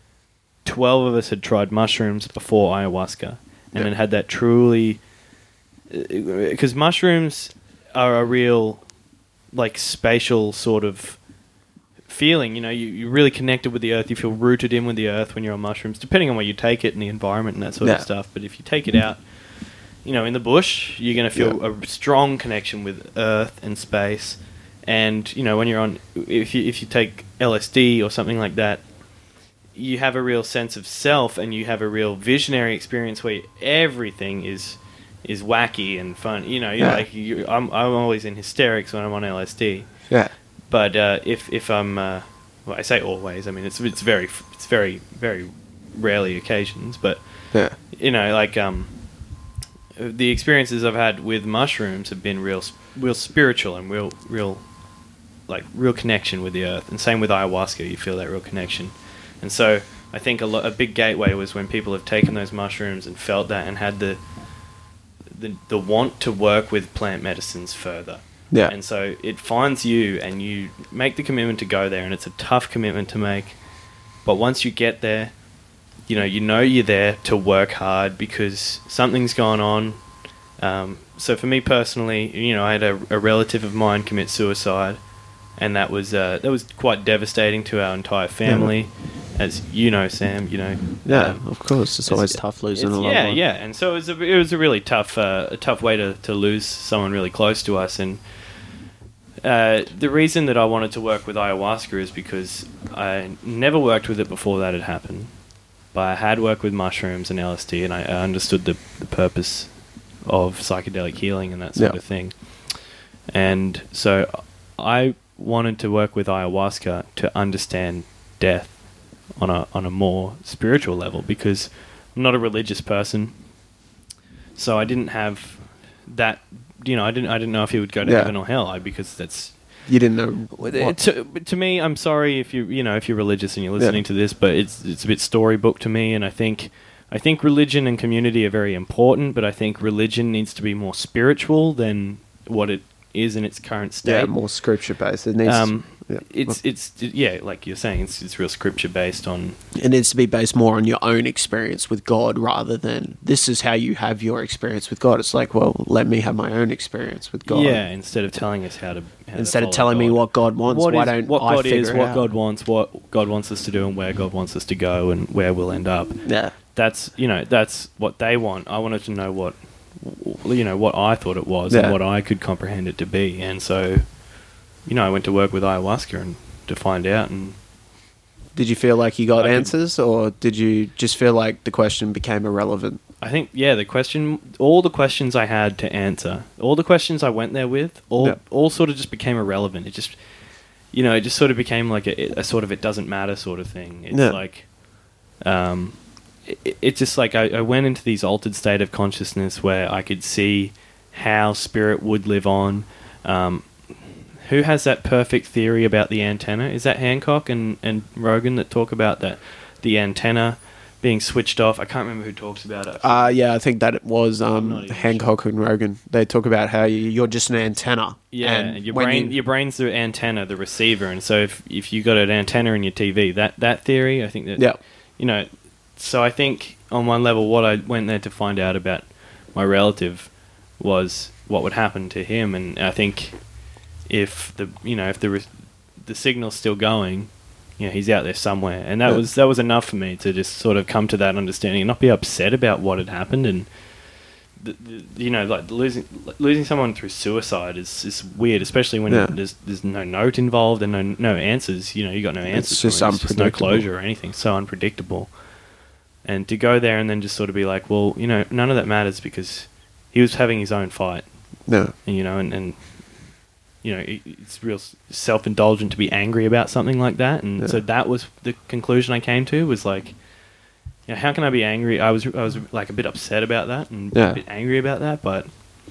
12 of us had tried mushrooms before ayahuasca, and then had that truly, because mushrooms are a real, like, spatial sort of feeling. You know, you're really connected with the earth. You feel rooted in with the earth when you're on mushrooms, depending on where you take it and the environment and that sort of stuff. But if you take it out, you know, in the bush, you're going to feel a strong connection with earth and space. And, you know, when you're on, if you take LSD or something like that, you have a real sense of self, and you have a real visionary experience where everything is wacky and fun. You know, I'm always in hysterics when I'm on LSD. Yeah. But if I'm, well, I say always. I mean, it's very very rarely occasions. But you know, like the experiences I've had with mushrooms have been real spiritual and real connection with the earth. And same with ayahuasca, you feel that real connection. And so I think a big gateway was when people have taken those mushrooms and felt that, and had the want to work with plant medicines further. Yeah. And so it finds you, and you make the commitment to go there, and it's a tough commitment to make. But once you get there, you know you're there to work hard because something's gone on. So for me personally, you know, I had a relative of mine commit suicide, and that was quite devastating to our entire family. As you know, Sam, you know. Yeah, of course. It's always tough losing a loved one. Yeah. And so it was a really tough way to lose someone really close to us. And the reason that I wanted to work with ayahuasca is because I never worked with it before that had happened. but I had worked with mushrooms and LSD, and I understood the purpose of psychedelic healing and that sort of thing. And so I wanted to work with ayahuasca to understand death on a more spiritual level, because I'm not a religious person, so I didn't have that. I didn't know if he would go to heaven or hell, because that's. You didn't know. To me, I'm sorry if if you're religious and you're listening to this, but it's a bit storybook to me, and I think religion and community are very important, but I think religion needs to be more spiritual than what it is in its current state. Yeah, more scripture based. It needs. It's like you're saying, it's real scripture based on. It needs to be based more on your own experience with God, rather than this is how you have your experience with God. It's like, well, let me have my own experience with God. Yeah, instead of telling us how to telling me what God wants, what God wants, what God wants us to do, and where God wants us to go, and where we'll end up. Yeah, that's what they want. I wanted to know what I thought it was and what I could comprehend it to be, and so. I went to work with ayahuasca and to find out. And did you feel like you got answers, or did you just feel like the question became irrelevant? I think, all the questions I had to answer, all the questions I went there with, all sort of just became irrelevant. It just, it just sort of became like a sort of it doesn't matter sort of thing. It's like, it's just like I went into these altered state of consciousness where I could see how spirit would live on. Who has that perfect theory about the antenna? Is that Hancock and Rogan that talk about that the antenna being switched off? I can't remember who talks about it. I think that it was Hancock and Rogan. They talk about how you're just an antenna. Yeah, and your brain's the antenna, the receiver. And so if you got an antenna in your TV, that theory, I think that so I think on one level what I went there to find out about my relative was what would happen to him, and I think if the signal's still going, he's out there somewhere, and that was enough for me to just sort of come to that understanding and not be upset about what had happened. And like losing someone through suicide is weird, especially when there's no note involved and no answers. You got no answers. It's just no closure or anything. So unpredictable. And to go there and then just sort of be like, well, none of that matters because he was having his own fight. No. And and it's real self-indulgent to be angry about something like that. And so that was the conclusion I came to, was like, how can I be angry? I was like a bit upset about that and a bit angry about that, but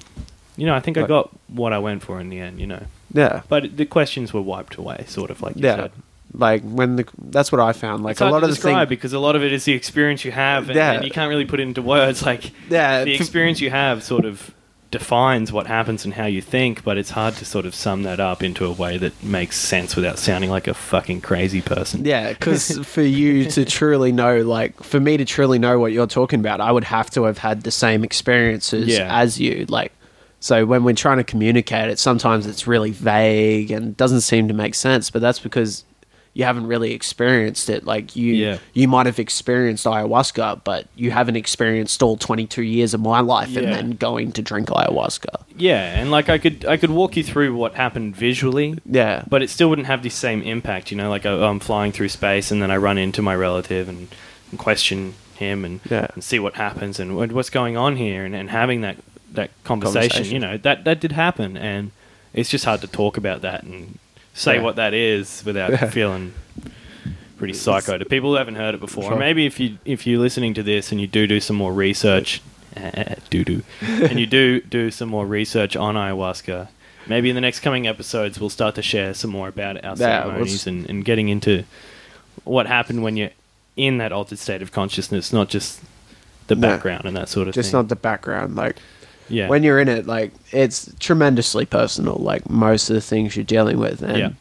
I think I got what I went for in the end, Yeah. But the questions were wiped away, sort of like you said. Like that's what I found. Like it's a hard lot to of the describe because a lot of it is the experience you have, and you can't really put it into words. Like the experience you have sort of defines what happens and how you think, but it's hard to sort of sum that up into a way that makes sense without sounding like a fucking crazy person. Yeah, because for you to truly know, like for me to truly know what you're talking about, I would have to have had the same experiences as you. Like, so when we're trying to communicate it, sometimes it's really vague and doesn't seem to make sense, but that's because you haven't really experienced it. Like you might have experienced ayahuasca, but you haven't experienced all 22 years of my life and then going to drink ayahuasca. Yeah, and like I could walk you through what happened visually. Yeah. But it still wouldn't have the same impact, like I'm flying through space and then I run into my relative and question him and see what happens and what's going on here and having that conversation. That did happen, and it's just hard to talk about that and say what that is without feeling pretty psycho to people who haven't heard it before. Sure. Maybe if you're listening to this and you do some more research, and you do some more research on ayahuasca, maybe in the next coming episodes we'll start to share some more about our ceremonies and getting into what happened when you're in that altered state of consciousness, not just the background and that sort of thing. Just not the background, like. Yeah. When you're in it, like, it's tremendously personal, like most of the things you're dealing with. And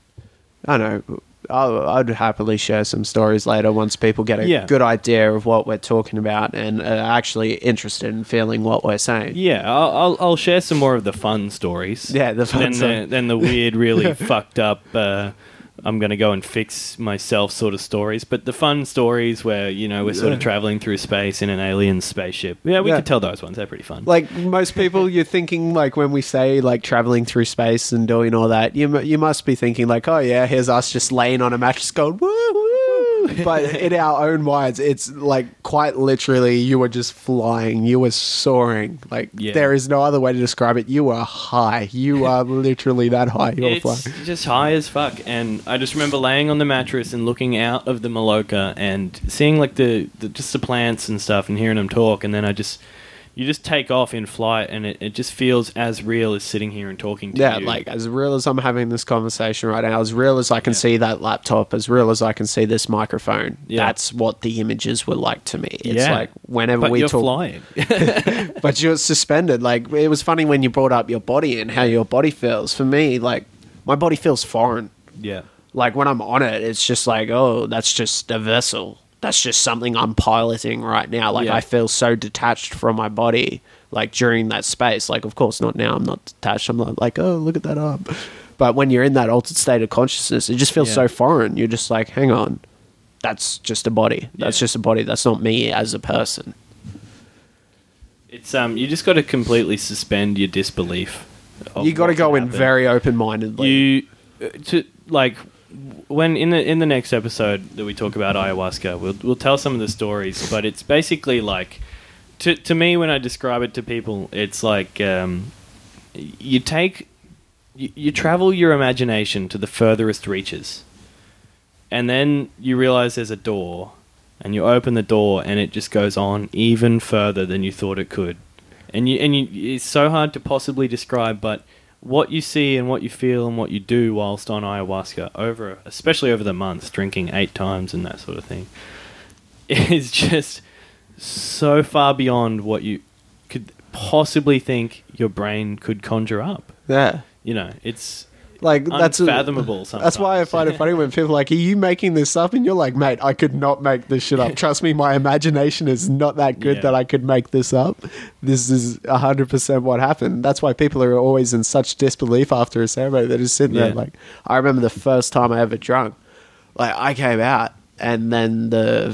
I don't know, I'd happily share some stories later once people get a good idea of what we're talking about and are actually interested in feeling what we're saying. Yeah, I'll share some more of the fun stories. Yeah, the fun stuff. Then the weird, really fucked up, I'm going to go and fix myself sort of stories. But the fun stories where, we're sort of traveling through space in an alien spaceship. Yeah, we could tell those ones. They're pretty fun. Like most people, you're thinking like when we say like traveling through space and doing all that, you must be thinking like, oh yeah, here's us just laying on a mattress going, woo, woo. But in our own minds, it's like quite literally you were just flying. You were soaring. Like there is no other way to describe it. You were high. You are literally that high. You were flying. It's just high as fuck. And I just remember laying on the mattress and looking out of the Maloka and seeing like just the plants and stuff and hearing them talk. And then you just take off in flight, and it just feels as real as sitting here and talking to you. Yeah, like as real as I'm having this conversation right now, as real as I can see that laptop, as real as I can see this microphone. Yeah. That's what the images were like to me. It's like whenever but we you're talk, flying. but you're suspended. Like it was funny when you brought up your body and how your body feels. For me, like my body feels foreign. Yeah. Like when I'm on it, it's just like, oh, that's just a vessel. That's just something I'm piloting right now. Like I feel so detached from my body, like during that space. Like, of course, not now. I'm not detached. I'm not like, oh, look at that arm. But when you're in that altered state of consciousness, it just feels so foreign. You're just like, hang on, that's just a body. That's just a body. That's not me as a person. It's you just got to completely suspend your disbelief. You got to go in very open-mindedly. When in the next episode that we talk about ayahuasca, we'll tell some of the stories, but it's basically like to me when I describe it to people, it's like you travel your imagination to the furthest reaches, and then you realize there's a door, and you open the door, and it just goes on even further than you thought it could, and it's so hard to possibly describe, but what you see and what you feel and what you do whilst on ayahuasca, especially over the months, drinking 8 times and that sort of thing, is just so far beyond what you could possibly think your brain could conjure up. Yeah. You know, it's like unfathomable sometimes. That's why I find it funny when people are like, are you making this up? And you're like, mate, I could not make this shit up. Trust me, my imagination is not that good that I could make this up. This is 100% what happened. That's why people are always in such disbelief after a ceremony. They're just sitting there like, I remember the first time I ever drunk. Like, I came out, and then the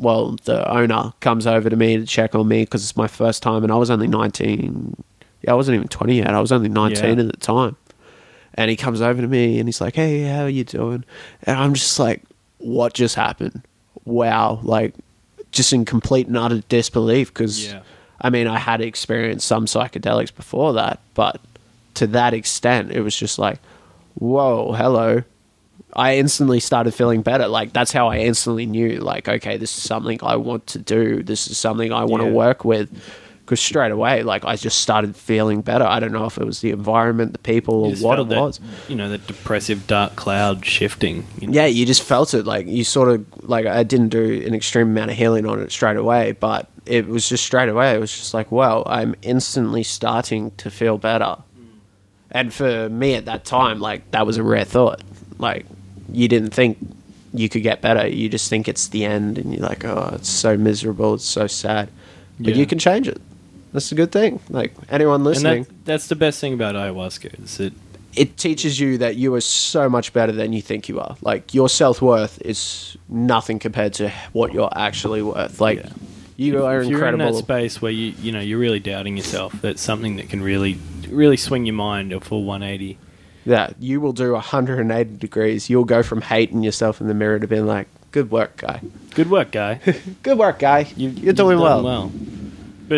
owner comes over to me to check on me because it's my first time, and I was only 19. Yeah, I wasn't even 20 yet. I was only 19 at the time. And he comes over to me and he's like, hey, how are you doing? And I'm just like, what just happened? Wow. Like, just in complete and utter disbelief because, I mean, I had experienced some psychedelics before that, but to that extent, it was just like, whoa, hello. I instantly started feeling better. Like, that's how I instantly knew, like, okay, this is something I want to do. This is something I want to work with. Because straight away, like, I just started feeling better. I don't know if it was the environment, the people, or what it was. You know, the depressive dark cloud shifting. You know? Yeah, you just felt it. Like, you sort of, like, I didn't do an extreme amount of healing on it straight away, but it was just straight away. It was just like, wow, I'm instantly starting to feel better. And for me at that time, like, that was a rare thought. Like, you didn't think you could get better. You just think it's the end, and you're like, oh, it's so miserable, it's so sad. But you can change it. That's a good thing. Like, anyone listening. And that's the best thing about ayahuasca, is that it teaches you that you are so much better than you think you are. Like, your self-worth is nothing compared to what you're actually worth. Like, you are incredible. You're in that space where you're really doubting yourself. That's something that can really, really swing your mind a full 180. Yeah, you will do 180 degrees. You'll go from hating yourself in the mirror to being like, good work, guy. Good work, guy. Good work, guy. You're doing well. But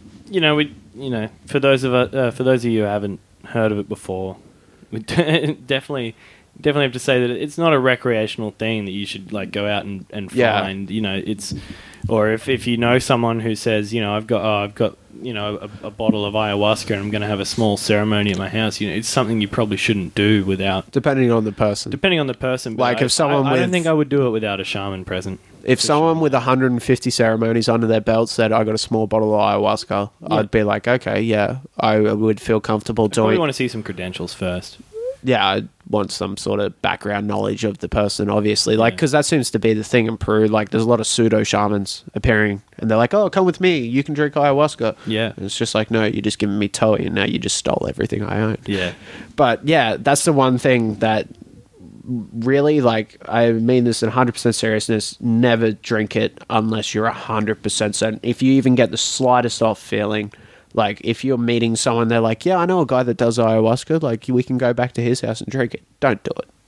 for those of you who haven't heard of it before, we definitely have to say that it's not a recreational thing that you should like go out and find. You know, it's, or if you know someone who says, you know, I've got you know a bottle of ayahuasca and I'm going to have a small ceremony at my house. You know, it's something you probably shouldn't do without. Depending on the person. But like if someone, I don't think I would do it without a shaman present. If someone with 150 ceremonies under their belt said, I got a small bottle of ayahuasca, I'd be like, okay, yeah, I would feel comfortable doing it. Probably want to see some credentials first. Yeah, I want some sort of background knowledge of the person, obviously. Like, because that seems to be the thing in Peru. Like, there's a lot of pseudo-shamans appearing, and they're like, oh, come with me, you can drink ayahuasca. Yeah. And it's just like, no, you're just giving me Toei, and now you just stole everything I own. Yeah. But, yeah, that's the one thing that really, like, I mean this in 100% seriousness, never drink it unless you're 100% certain. If you even get the slightest off feeling, like, if you're meeting someone, they're like, yeah, I know a guy that does ayahuasca, like, we can go back to his house and drink it. Don't do it.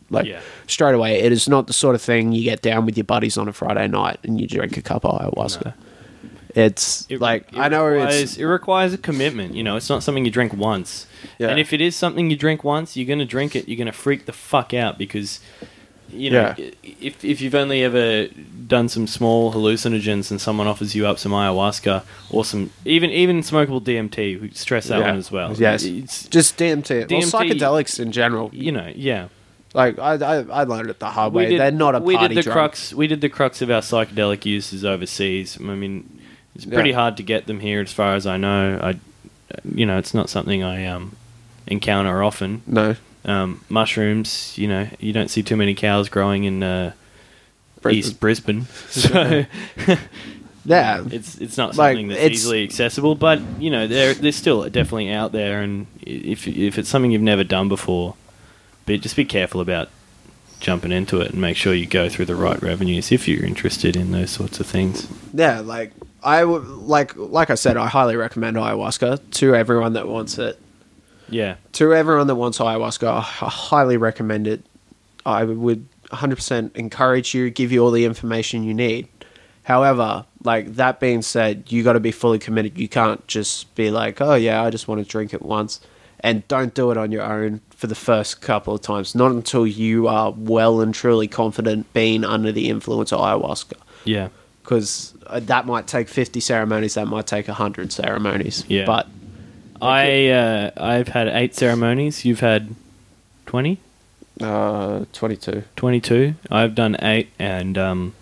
Like, Yeah. straight away, it is not the sort of thing you get down with your buddies on a Friday night and you drink a cup of ayahuasca. No. It's I know it requires a commitment. You know, it's not something you drink once. Yeah. And if it is something you drink once, you're going to drink it. You're going to freak the fuck out because, you know, if you've only ever done some small hallucinogens and someone offers you up some ayahuasca or some even smokable DMT, we stress that one as well. Yes, It's, just DMT. Well, DMT psychedelics in general. you know, yeah. Like I learned it the hard way. They're not a party drug. We did the crux of our psychedelic uses overseas. I mean, it's pretty hard to get them here, as far as I know. It's not something I encounter often. No. Mushrooms, you know, you don't see too many cows growing in East Brisbane. So Yeah, it's not Like, something that's it's- easily accessible. But you know, they're still definitely out there. And if it's something you've never done before, just be careful about jumping into it and make sure you go through the right revenues if you're interested in those sorts of things. yeah. Like I would like I said, I highly recommend ayahuasca to everyone that wants it. Yeah, To everyone that wants ayahuasca, I highly recommend it. I would 100% encourage you, give you all the information you need. However, like that being said, you got to be fully committed. You can't just be like, oh yeah, I just want to drink it once. And don't do it on your own for the first couple of times. Not until you are well and truly confident being under the influence of ayahuasca. yeah. Because that might take 50 ceremonies, that might take 100 ceremonies. Yeah. But I've had 8 ceremonies. You've had 20? 22. 22. I've done 8, and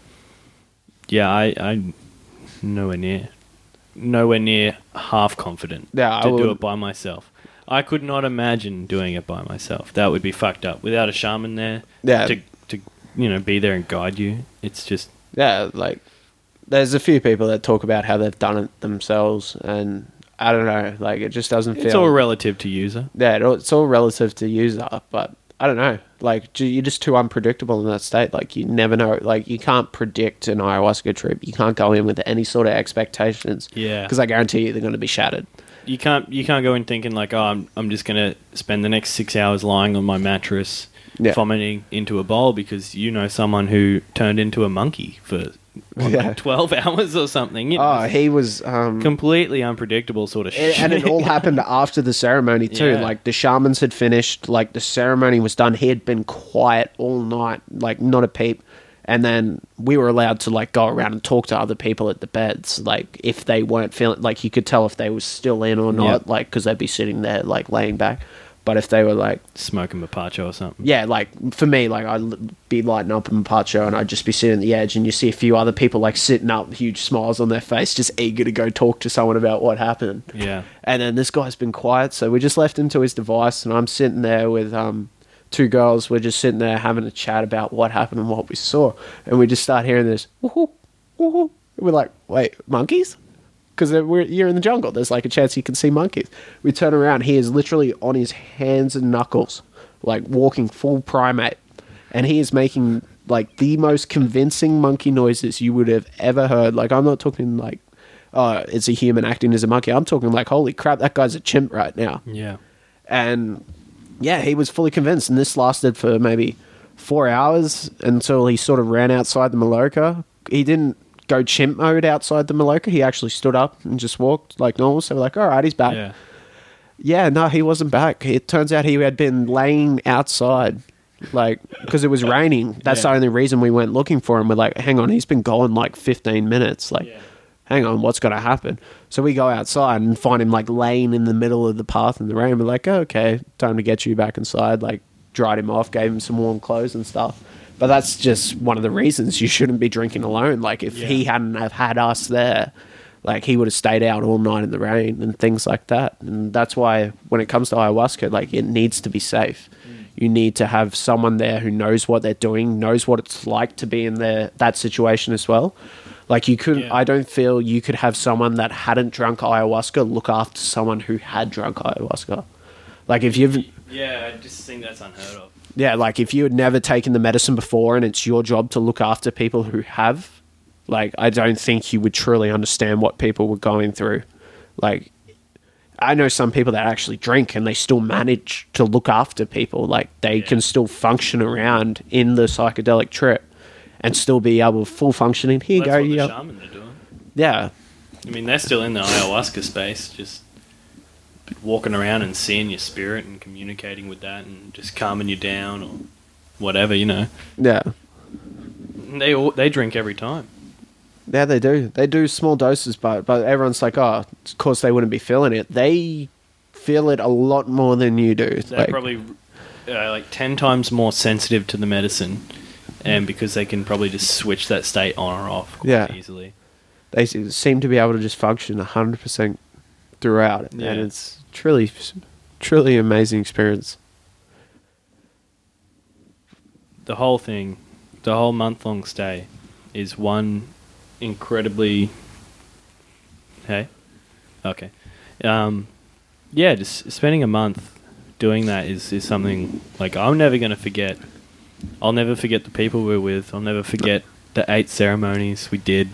I nowhere near half confident Yeah, to I do would- it by myself. I could not imagine doing it by myself. That would be fucked up without a shaman there. Yeah. to be there and guide you. It's just Yeah, like there's a few people that talk about how they've done it themselves, and I don't know, like it just doesn't feel. it's all relative to user. Yeah, it's all relative to user, but I don't know. Like you're just too unpredictable in that state. Like you never know. Like you can't predict an ayahuasca trip. You can't go in with any sort of expectations. Yeah. because I guarantee you they're going to be shattered. You can't go in thinking like, oh, I'm just gonna spend the next 6 hours lying on my mattress, Yeah. vomiting into a bowl, because you know someone who turned into a monkey for Yeah. 12 hours or something. You know, Oh, he was. completely unpredictable sort of shit. And it all happened after the ceremony too. Yeah. Like the shamans had finished, like the ceremony was done. He had been quiet all night, like not a peep. And then we were allowed to like go around and talk to other people at the beds, like if they weren't feeling, like you could tell if they were still in or not, Yep. like because they'd be sitting there like laying back. But if they were like, Smoking mapacho or something. yeah, like for me, like I'd be lighting up in Mapacho and I'd just be sitting at the edge, and you see a few other people like sitting up, huge smiles on their face, just eager to go talk to someone about what happened. Yeah. And then this guy's been quiet, so we just left him to his device, and I'm sitting there with 2 girls. We're just sitting there having a chat about what happened and what we saw, and we just start hearing this woohoo, woohoo. We're like, wait, monkeys? Because you're in the jungle. There's like a chance you can see monkeys. We turn around. He is literally on his hands and knuckles, like walking full primate, and he is making like the most convincing monkey noises you would have ever heard. Like I'm not talking like, oh, it's a human acting as a monkey. I'm talking like, holy crap, that guy's a chimp right now. Yeah. And yeah, he was fully convinced. And this lasted for maybe 4 hours until he sort of ran outside the Maloka. He didn't go chimp mode outside the Maloka. He actually stood up and just walked like normal. So we're like, all right, he's back. Yeah. Yeah, no, he wasn't back. It turns out he had been laying outside, like, because it was raining. That's Yeah. the only reason we went looking for him. We're like, hang on, he's been gone like 15 minutes. Like, Yeah. hang on, what's going to happen? So we go outside and find him like laying in the middle of the path in the rain. We're like, oh, okay, time to get you back inside. Like, dried him off, gave him some warm clothes and stuff. But that's just one of the reasons you shouldn't be drinking alone. Like, if he hadn't have had us there, like, he would have stayed out all night in the rain and things like that. And that's why when it comes to ayahuasca, like, it needs to be safe. You need to have someone there who knows what they're doing, knows what it's like to be in that situation as well. Like, you couldn't, Yeah. I don't feel you could have someone that hadn't drunk ayahuasca look after someone who had drunk ayahuasca. Like, if you've, Yeah, I just think that's unheard of. yeah, like if you had never taken the medicine before and it's your job to look after people who have, like, I don't think you would truly understand what people were going through. Like, I know some people that actually drink and they still manage to look after people. Like they can still function around in the psychedelic trip and still be able full functioning. Here you That's go. what the Yeah. shaman are doing. Yeah. I mean, they're still in the ayahuasca space, just walking around and seeing your spirit and communicating with that and just calming you down or whatever, you know. Yeah. They drink every time. Yeah, they do. They do small doses, but everyone's like, oh, of course they wouldn't be feeling it. They feel it a lot more than you do. They're probably like 10 times more sensitive to the medicine, and because they can probably just switch that state on or off quite easily. They seem to be able to just function 100% throughout it, and it's truly amazing experience. The whole thing, the whole month-long stay, is one incredibly... Hey? Okay. Yeah, just spending a month doing that is something, like, I'm never going to forget. I'll never forget the people we were with. I'll never forget the 8 ceremonies we did.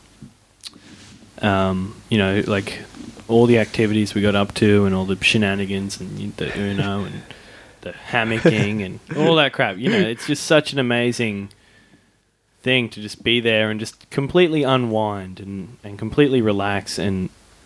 You know, like, all the activities we got up to and all the shenanigans and the Uno and the hammocking and all that crap. You know, it's just such an amazing thing to just be there and just completely unwind and completely relax and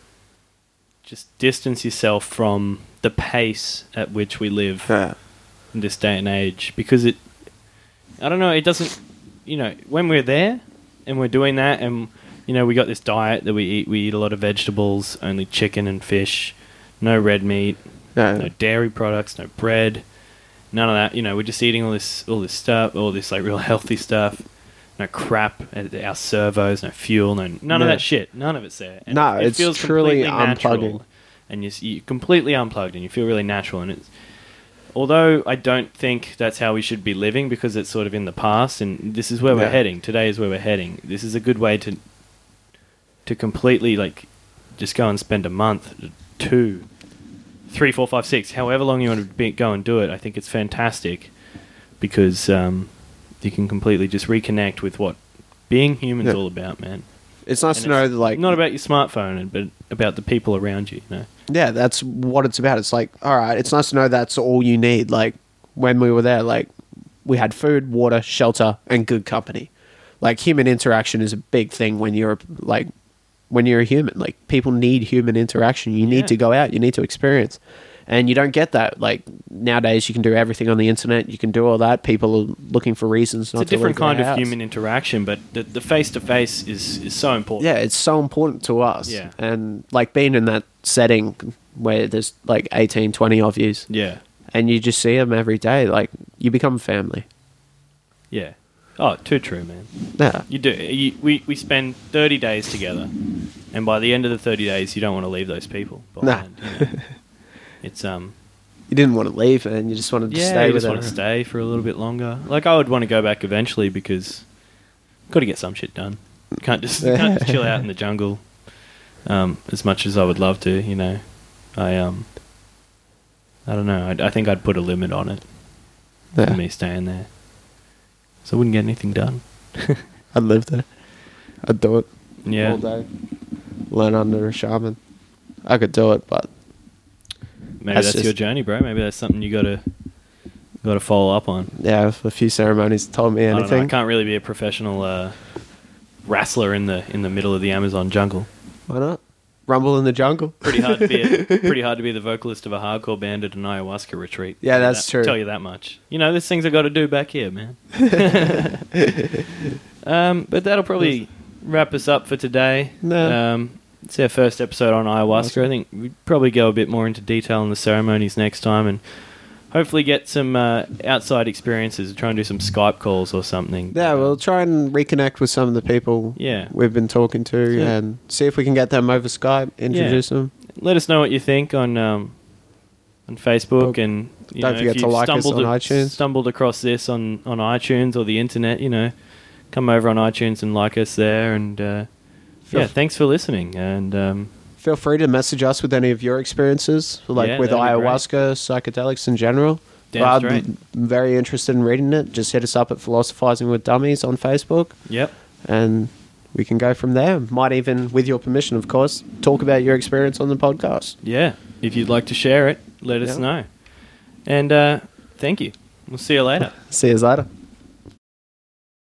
just distance yourself from the pace at which we live in this day and age. Because I don't know, it doesn't, you know, when we're there and we're doing that and, you know, we got this diet that we eat a lot of vegetables, only chicken and fish, no red meat, no dairy products, no bread, none of that. You know, we're just eating all this stuff, all this like real healthy stuff. No crap at our servos, no fuel, none of that shit. None of it's there. And it it's feels truly completely natural, unplugging. and you're completely unplugged, and you feel really natural. And it's, although I don't think that's how we should be living, because it's sort of in the past, and this is where we're heading. Today is where we're heading. This is a good way to completely like just go and spend a month, 2, 3, 4, 5, 6, however long you want to go and do it. I think it's fantastic because you can completely just reconnect with what being human's all about, man. It's nice to know that, like, not about your smartphone, but about the people around you, you know? Yeah, that's what it's about. It's like, all right, it's nice to know that's all you need. Like, when we were there, like, we had food, water, shelter, and good company. Like, human interaction is a big thing when you're a human. Like, people need human interaction. You need to go out. You need to experience. And you don't get that. Like, nowadays, you can do everything on the internet. You can do all that. People are looking for reasons not to leave their house. It's a different kind of human interaction, but the face-to-face is so important. Yeah, it's so important to us. Yeah. And, like, being in that setting where there's, like, 18, 20 of yous. Yeah. And you just see them every day. Like, you become family. Yeah. Oh, too true, man. Yeah. You do. We spend 30 days together, and by the end of the 30 days, you don't want to leave those people behind. Nah. You know? It's You didn't want to leave, and you just wanted to stay you with just want to stay for a little bit longer. Like, I would want to go back eventually because got to get some shit done. Can't just chill out in the jungle. As much as I would love to, you know, I don't know. I think I'd put a limit on it for me staying there, so I wouldn't get anything done. I'd live there. I'd do it all all day. Learn under a shaman. I could do it, but maybe that's your journey, bro. Maybe that's something you gotta follow up on. Yeah, if a few ceremonies told me anything. I don't know, I can't really be a professional wrestler in the middle of the Amazon jungle. Why not? Rumble in the jungle. Pretty hard to be the vocalist of a hardcore band at an ayahuasca retreat. Yeah, that's true. I'll tell you that much. You know, there's things I got to do back here, man. But that'll probably wrap us up for today. No. It's our first episode on ayahuasca. I think we'd probably go a bit more into detail on the ceremonies next time and hopefully get some outside experiences, try and do some Skype calls or something. Yeah, we'll try and reconnect with some of the people we've been talking to and see if we can get them over Skype, introduce them. Let us know what you think on Facebook, and don't forget to like us on iTunes. Stumbled across this on iTunes or the internet, you know, come over on iTunes and like us there, and thanks for listening, and feel free to message us with any of your experiences, like with ayahuasca, psychedelics in general. I'm very interested in reading it. Just hit us up at Philosophizing with Dummies on Facebook. Yep. And we can go from there. Might even, with your permission, of course, talk about your experience on the podcast. Yeah. if you'd like to share it, let us Yeah. know. And thank you. We'll see you later. See you later.